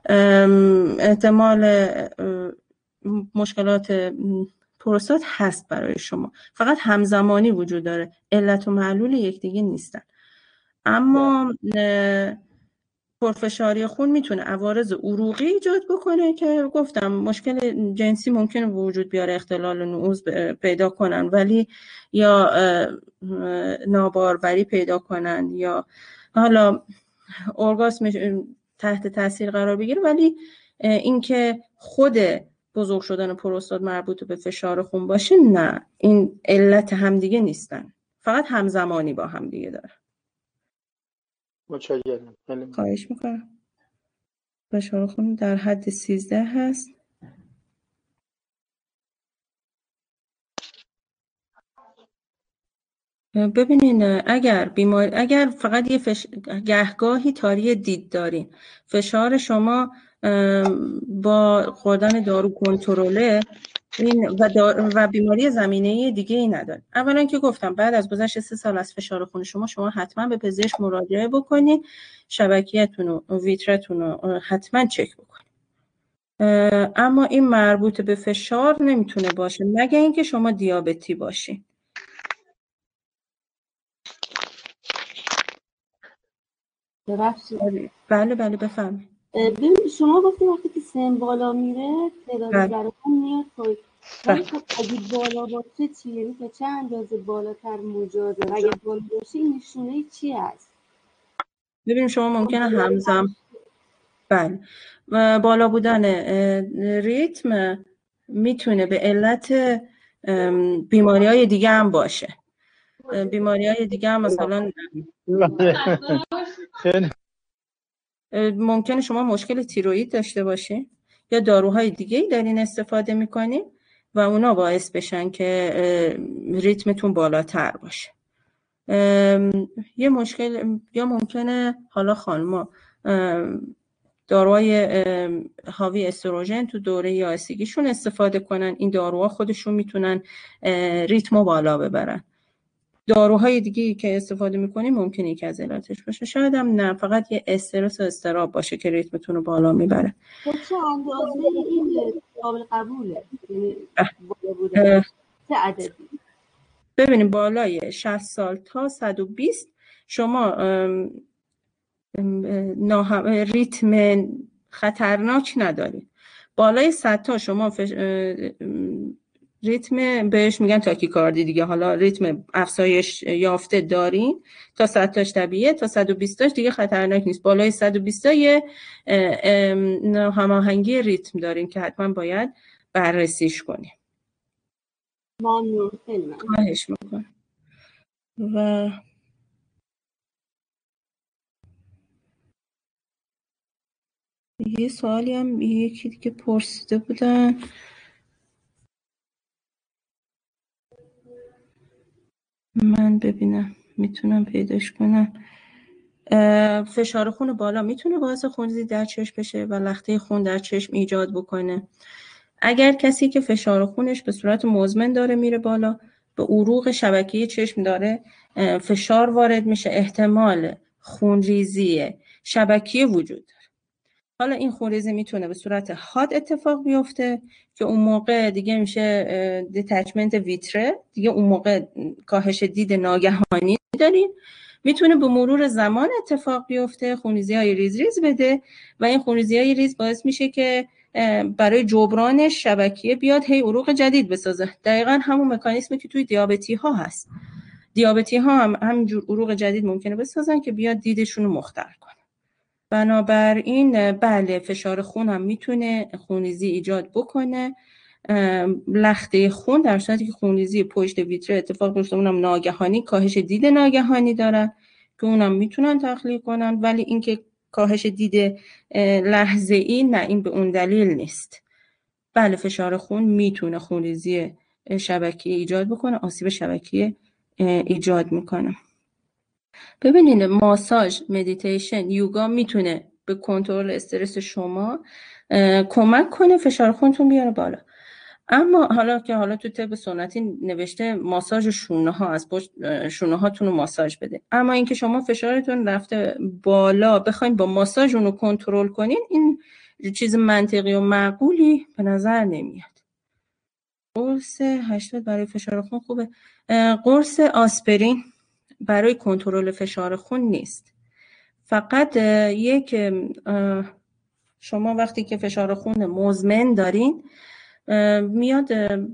احتمال مشکلات پروستات هست برای شما. فقط همزمانی وجود داره، علت و معلول یکدیگه نیستن. اما پرفشاری خون میتونه عوارض عروقی ایجاد بکنه که گفتم مشکل جنسی ممکنه وجود بیاره، اختلال نعوذ پیدا کنن، ولی یا ناباروری پیدا کنن یا حالا ارگاسم تحت تاثیر قرار بگیره، ولی اینکه خود بزرگ شدن پروستات مربوط به فشار خون باشه نه، این علت همدیگه نیستن، فقط همزمانی با همدیگه داره. متشکرم. خواهش میکنم. فشار خون در حد 13 هست. ببینین اگر فقط گهگاهی تاری دید دارین، فشار شما با خوردن دارو کنترله این و بیماری زمینه‌ای دیگه ای نداره. اولا که گفتم بعد از گذشت 3 سال از فشار خون شما حتما به پزشک مراجعه بکنید، شبکیه‌تون و ویترتون رو حتما چک بکنید. اما این مربوط به فشار نمیتونه باشه مگه اینکه شما دیابتی باشین. بله بفهمید. ببین شما گفتید وقتی که سن بالا میره تعداد ذره خون میاد پایین. ولی خب اگه بالا باشه چیه؟ یعنی چه اندازه بالاتر مجازه؟ اگه بالا باشه این نشونه چی هست؟ ببین شما ممکنه بله بالا بودن ریتم میتونه به علت بیماری‌های دیگه هم باشه. بیماری‌های دیگه هم مثلا ممکنه شما مشکل تیروئید داشته باشین یا داروهای دیگه‌ای دارین استفاده میکنین و اونا باعث بشن که ریتمتون بالاتر باشه. یه مشکل یا ممکنه حالا خانما داروهای حاوی استروژن تو دوره یائسگیشون استفاده کنن، این داروها خودشون میتونن ریتمو بالا ببرن. داروهای دیگه‌ای که استفاده می‌کنیم ممکنه یکی از علتش باشه، شاید هم نه، فقط یه استرس و اضطراب باشه که ریتمتون رو بالا میبره. چه اندازه این قابل قبوله؟ چه عددی؟ ببینیم بالای 60 سال تا 120 شما ریتم خطرناک ندارید. بالای 100 تا شما ریتم بهش میگن تاکیکاردی دیگه، حالا ریتم افزایش یافته دارین تا 100 تاش طبیعیه، تا 120 تاش دیگه خطرناک نیست. بالای 120 تا یه هماهنگی ریتم دارین که حتما باید بررسیش کنیم. ممنون. خواهش میکنم. و یه سوالی هم یکی دیگه پرسیده بودن، من ببینم میتونم پیداش کنم. فشار خون بالا میتونه باعث خونریزی در چشم بشه و لخته خون در چشم ایجاد بکنه. اگر کسی که فشار خونش به صورت مزمن داره میره بالا، به عروق شبکیه چشم داره فشار وارد میشه، احتمال خونریزی شبکیه وجود داره. حالا این خونریزی میتونه به صورت حاد اتفاق بیفته که اون موقع دیگه میشه دیتچمنت ویتره، دیگه اون موقع کاهش دید ناگهانی داریم. میتونه به مرور زمان اتفاق بیفته، خونریزی‌های ریز ریز بده و این خونریزی‌های ریز باعث میشه که برای جبران شبکیه بیاد هی عروق جدید بسازه. دقیقاً همون مکانیزمی که توی دیابتی ها هست. دیابتی ها هم همینجور عروق جدید ممکنه بسازن که بیاد دیدشون رو مختل کنه. بنابراین بله فشار خون هم میتونه خونریزی ایجاد بکنه. لخته خون در صورتی که خونریزی پشت ویتره اتفاق بیفته اونم ناگهانی کاهش دید ناگهانی دارن که اونم میتونن تخلیه کنن، ولی اینکه کاهش دید لحظه‌ای نه، این به اون دلیل نیست. بله فشار خون میتونه خونریزی شبکیه ایجاد بکنه، آسیب شبکیه ایجاد میکنه. ببینید ماساژ، مدیتیشن، یوگا میتونه به کنترل استرس شما کمک کنه فشار خونتون بیاره بالا. اما حالا تو طب سنتی نوشته ماساژ شونه ها، از پشت شونه هاتون رو ماساژ بده، اما اینکه شما فشارتون رفته بالا بخواید با ماساژ اون رو کنترل کنین، این چیز منطقی و معقولی به نظر نمیاد. قرص 80 برای فشار خون خوبه. قرص آسپرین برای کنترل فشار خون نیست. فقط شما وقتی که فشار خون مزمن دارین میاد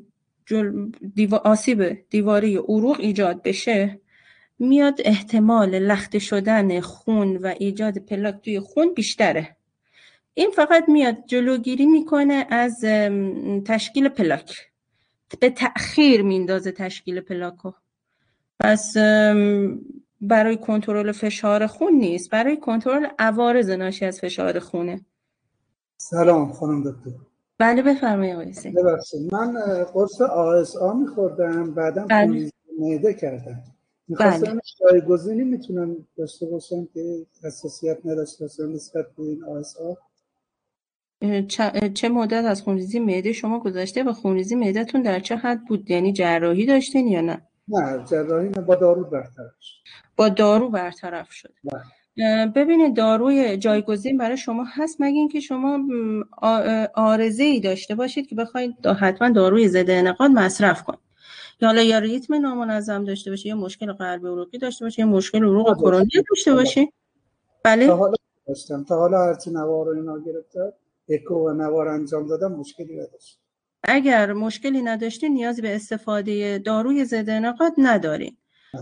آسیب دیواره عروق ایجاد بشه، میاد احتمال لخته شدن خون و ایجاد پلاک توی خون بیشتره. این فقط میاد جلوگیری میکنه از تشکیل پلاک، به تأخیر میندازه تشکیل پلاکو. پس برای کنترل فشار خون نیست، برای کنترل عوارض ناشی از فشار خونه. سلام خانم دکتر. بله بفرمایید آقای حسین. ببخشید من قرص ASA میخوردم، بعدم خونریزی معده کردم. میخواستم جایگزینی میتونم داشته باشم که حساسیت نداشته باشم نسبت به این ASA؟ چه مدت از خونریزی معده شما گذشته و خونریزی معده‌تون در چه حد بود؟ یعنی جراحی داشتین یا نه؟ نه جراحی نه، با دارو برطرف شد. با دارو برطرف شد. ببینید داروی جایگزین برای شما هست، مگه اینکه شما عارضه‌ای داشته باشید که بخواید حتما داروی ضد انعقاد مصرف کنید. یا ریتم نامنظم داشته باشید، یا مشکل قلبی عروقی داشته باشید، یا مشکل عروق کرونی داشته باشید. بله تا حالا هرچی نوار و اینا گرفتم، اکو و نوار انجام دادم، مشکلی نداشت. اگر مشکلی نداشتین نیازی به استفاده داروی ضد انعقاد ندارین.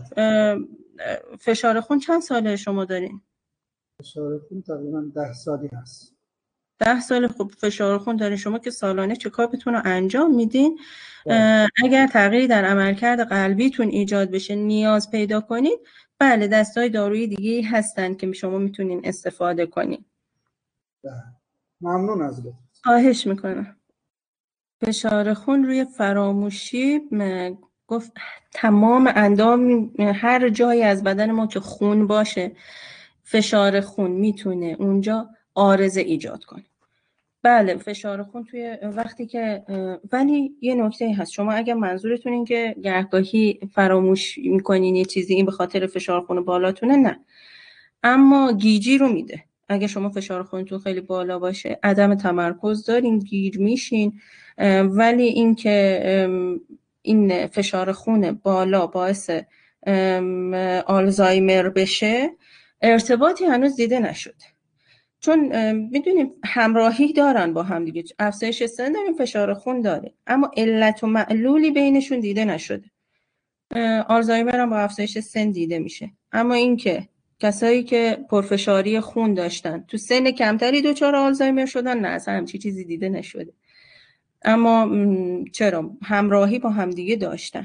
فشار خون چند ساله شما دارین؟ فشار خون تقریبا 10 سالی هست. 10 سال. خب فشار خون دارین شما که سالانه چکاپتون رو انجام میدین. اگر تغییری در عملکرد قلبیتون ایجاد بشه نیاز پیدا کنید، بله دستای دارویی دیگه هستن که شما میتونین استفاده کنین. ممنون از لطف. خواهش میکنم. فشار خون روی فراموشی گفت تمام اندام، هر جایی از بدن ما که خون باشه فشار خون میتونه اونجا عارضه ایجاد کنه. بله فشار خون توی وقتی که ولی یه نکته هست، شما اگر منظورتون این که گهگاهی فراموش میکنین یه چیزی این به خاطر فشار خون بالاتونه، نه، اما گیجی رو میده. اگه شما فشار خونتون خیلی بالا باشه عدم تمرکز دارین، گیج میشین، ولی این که این فشار خون بالا باعث آلزایمر بشه ارتباطی هنوز دیده نشد. چون میدونیم همراهی دارن با هم دیگه، افزایش سن داریم فشار خون داره، اما علت و معلولی بینشون دیده نشده. آلزایمر هم با افزایش سن دیده میشه، اما اینکه کسایی که پرفشاری خون داشتن تو سن کمتری دچار آلزایمر شدن، نه اصلا همچین چیزی دیده نشده. اما چرا؟ همراهی با هم دیگه داشتن.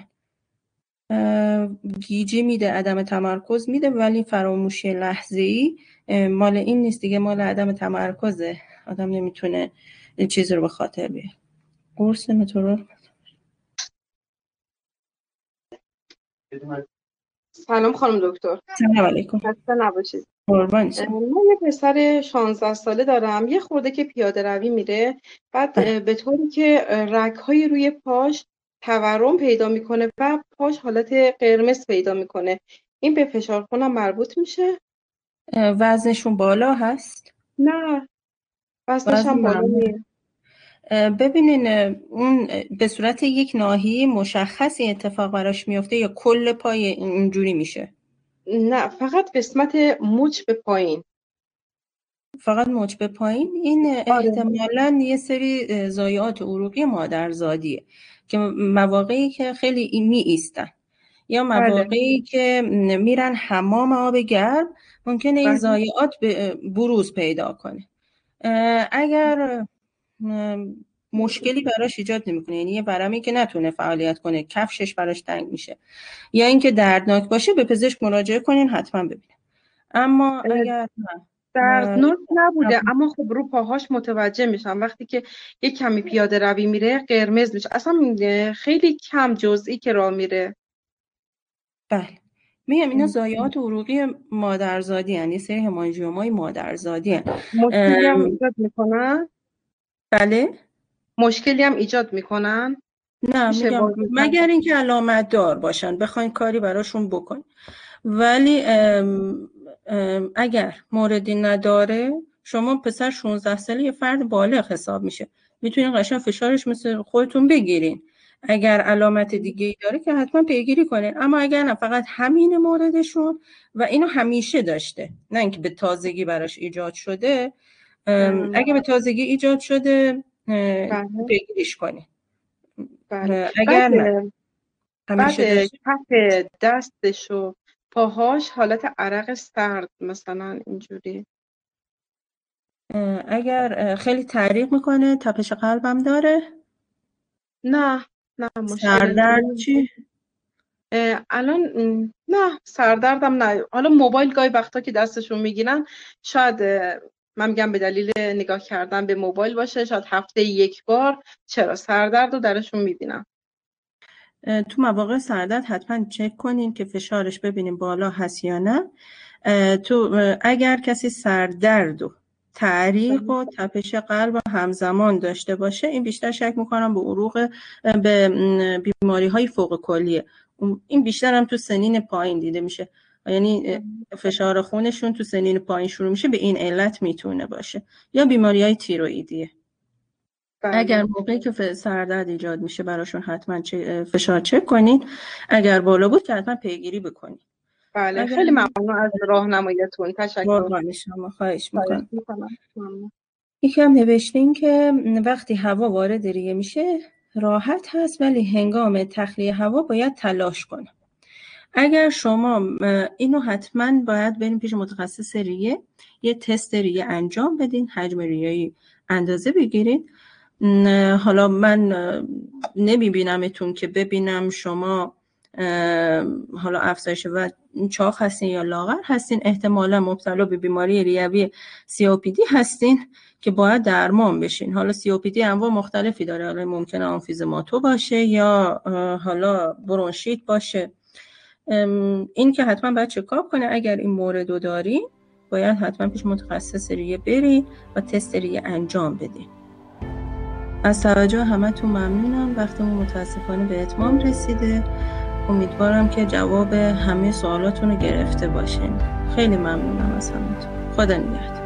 گیجی میده، عدم تمرکز میده، ولی فراموشی لحظه‌ای مال این نیست دیگه، مال عدم تمرکزه. آدم نمیتونه این چیز رو به خاطر بیاره. قرص مترول. سلام خانم دکتر. سلام علیکم. خسته نباشید. قربان شم. من یه پسر 16 ساله دارم، یه خورده که پیاده روی میره، بعد به طوری که رگ‌های روی پاش تورم پیدا میکنه و پاش حالت قرمز پیدا میکنه. این به فشار خونم مربوط میشه؟ وزنشون بالا هست؟ نه وزنش هم بالا نیست. ببینین اون به صورت یک ناحیه مشخصی اتفاق براش میفته یا کل پای اینجوری میشه؟ نه فقط قسمت مچ به پایین. فقط مچ به پایین. این احتمالاً یه سری ضایعات عروقی مادرزادیه که مواقعی که خیلی می ایستن، یا مواقعی که میرن حمام آب گرم ممکنه این ضایعات بروز پیدا کنه. اگر مشکلی براش ایجاد نمیکنه، یعنی یه ورمی که نتونه فعالیت کنه، کفشش براش تنگ میشه یا اینکه دردناک باشه، به پزشک مراجعه کنین حتما ببینین. اما اگر دردناک نبوده اما خب رو پاهاش متوجه میشم وقتی که یک کمی پیاده روی میره قرمز میشه، اصلا خیلی کم جزئی که راه میره. بله میگم اینا ضایعات عروقی مادرزادی، یعنی سری همانژیومای مادرزادی. مشکلی هم ایجاد میکنن؟ بله مشکلی هم ایجاد میکنن؟ نه میگم مگر اینکه علامت دار باشن بخواین کاری براشون بکن، ولی اگر موردی نداره شما پسر 16 ساله یه فرد بالغ حساب میشه، میتونین قشنگ فشارش مثل خودتون بگیرین. اگر علامت دیگه ای داره که حتما پیگیری کنین، اما اگر نه فقط همین موردشون و اینو همیشه داشته، نه اینکه به تازگی براش ایجاد شده. اگه به تازگی ایجاد شده پیگیریش کنین. اگر نه بعد کف دستش و پاهاش حالت عرق سرد مثلا اینجوری. اگر خیلی تعریق میکنه، تپش قلبم داره؟ نه سردرد چی؟ الان نه سردردم نه. حالا موبایل گاهی وقتا که دستشون میگیرن شاید من میگم به دلیل نگاه کردن به موبایل باشه، شاید هفته یک بار چرا سردرد رو درشون میبینم. تو مواقع سردرد حتما چک کنین که فشارش ببینین بالا هست یا نه. تو اگر کسی سردرد و تعریق و تپش قلب همزمان داشته باشه، این بیشتر شک میکنم به عروق، به بیماری های فوق کلیه. این بیشتر هم تو سنین پایین دیده میشه، یعنی فشار خونشون تو سنین پایین شروع میشه، به این علت میتونه باشه، یا بیماری های تیروئیدیه. اگر موقعی که سردرد ایجاد میشه براشون حتما فشار چک کنین، اگر بالا بود که حتما پیگیری بکنین. بله خیلی ممنون از راهنماییتون، تشکر. خواهش میکنم. یکم نوشتین که وقتی هوا وارد ریه میشه راحت هست، ولی هنگام تخلیه هوا باید تلاش کنه. اگر شما اینو حتما باید بریم پیش متخصص ریه، یه تست ریه انجام بدین، حجم ریه‌ای اندازه بگیرید. حالا من نمیبینمتون که ببینم شما حالا افزایش و چاق هستین یا لاغر هستین، احتمالا مبتلا به بیماری ریوی COPD هستین که باید درمان بشین. حالا COPD انواع مختلفی داره، حالا ممکنه آمفیزماتو باشه یا حالا برونشیت باشه. این که حتما باید چکاپ کنه. اگر این مورد رو داری باید حتما پیش متخصص ریه بری و تست ریه انجام بدی. از توجه همتون ممنونم. وقتمون متاسفانه به اتمام رسیده. امیدوارم که جواب همه سوالاتون رو گرفته باشین. خیلی ممنونم از همتون. خدا نگهدار.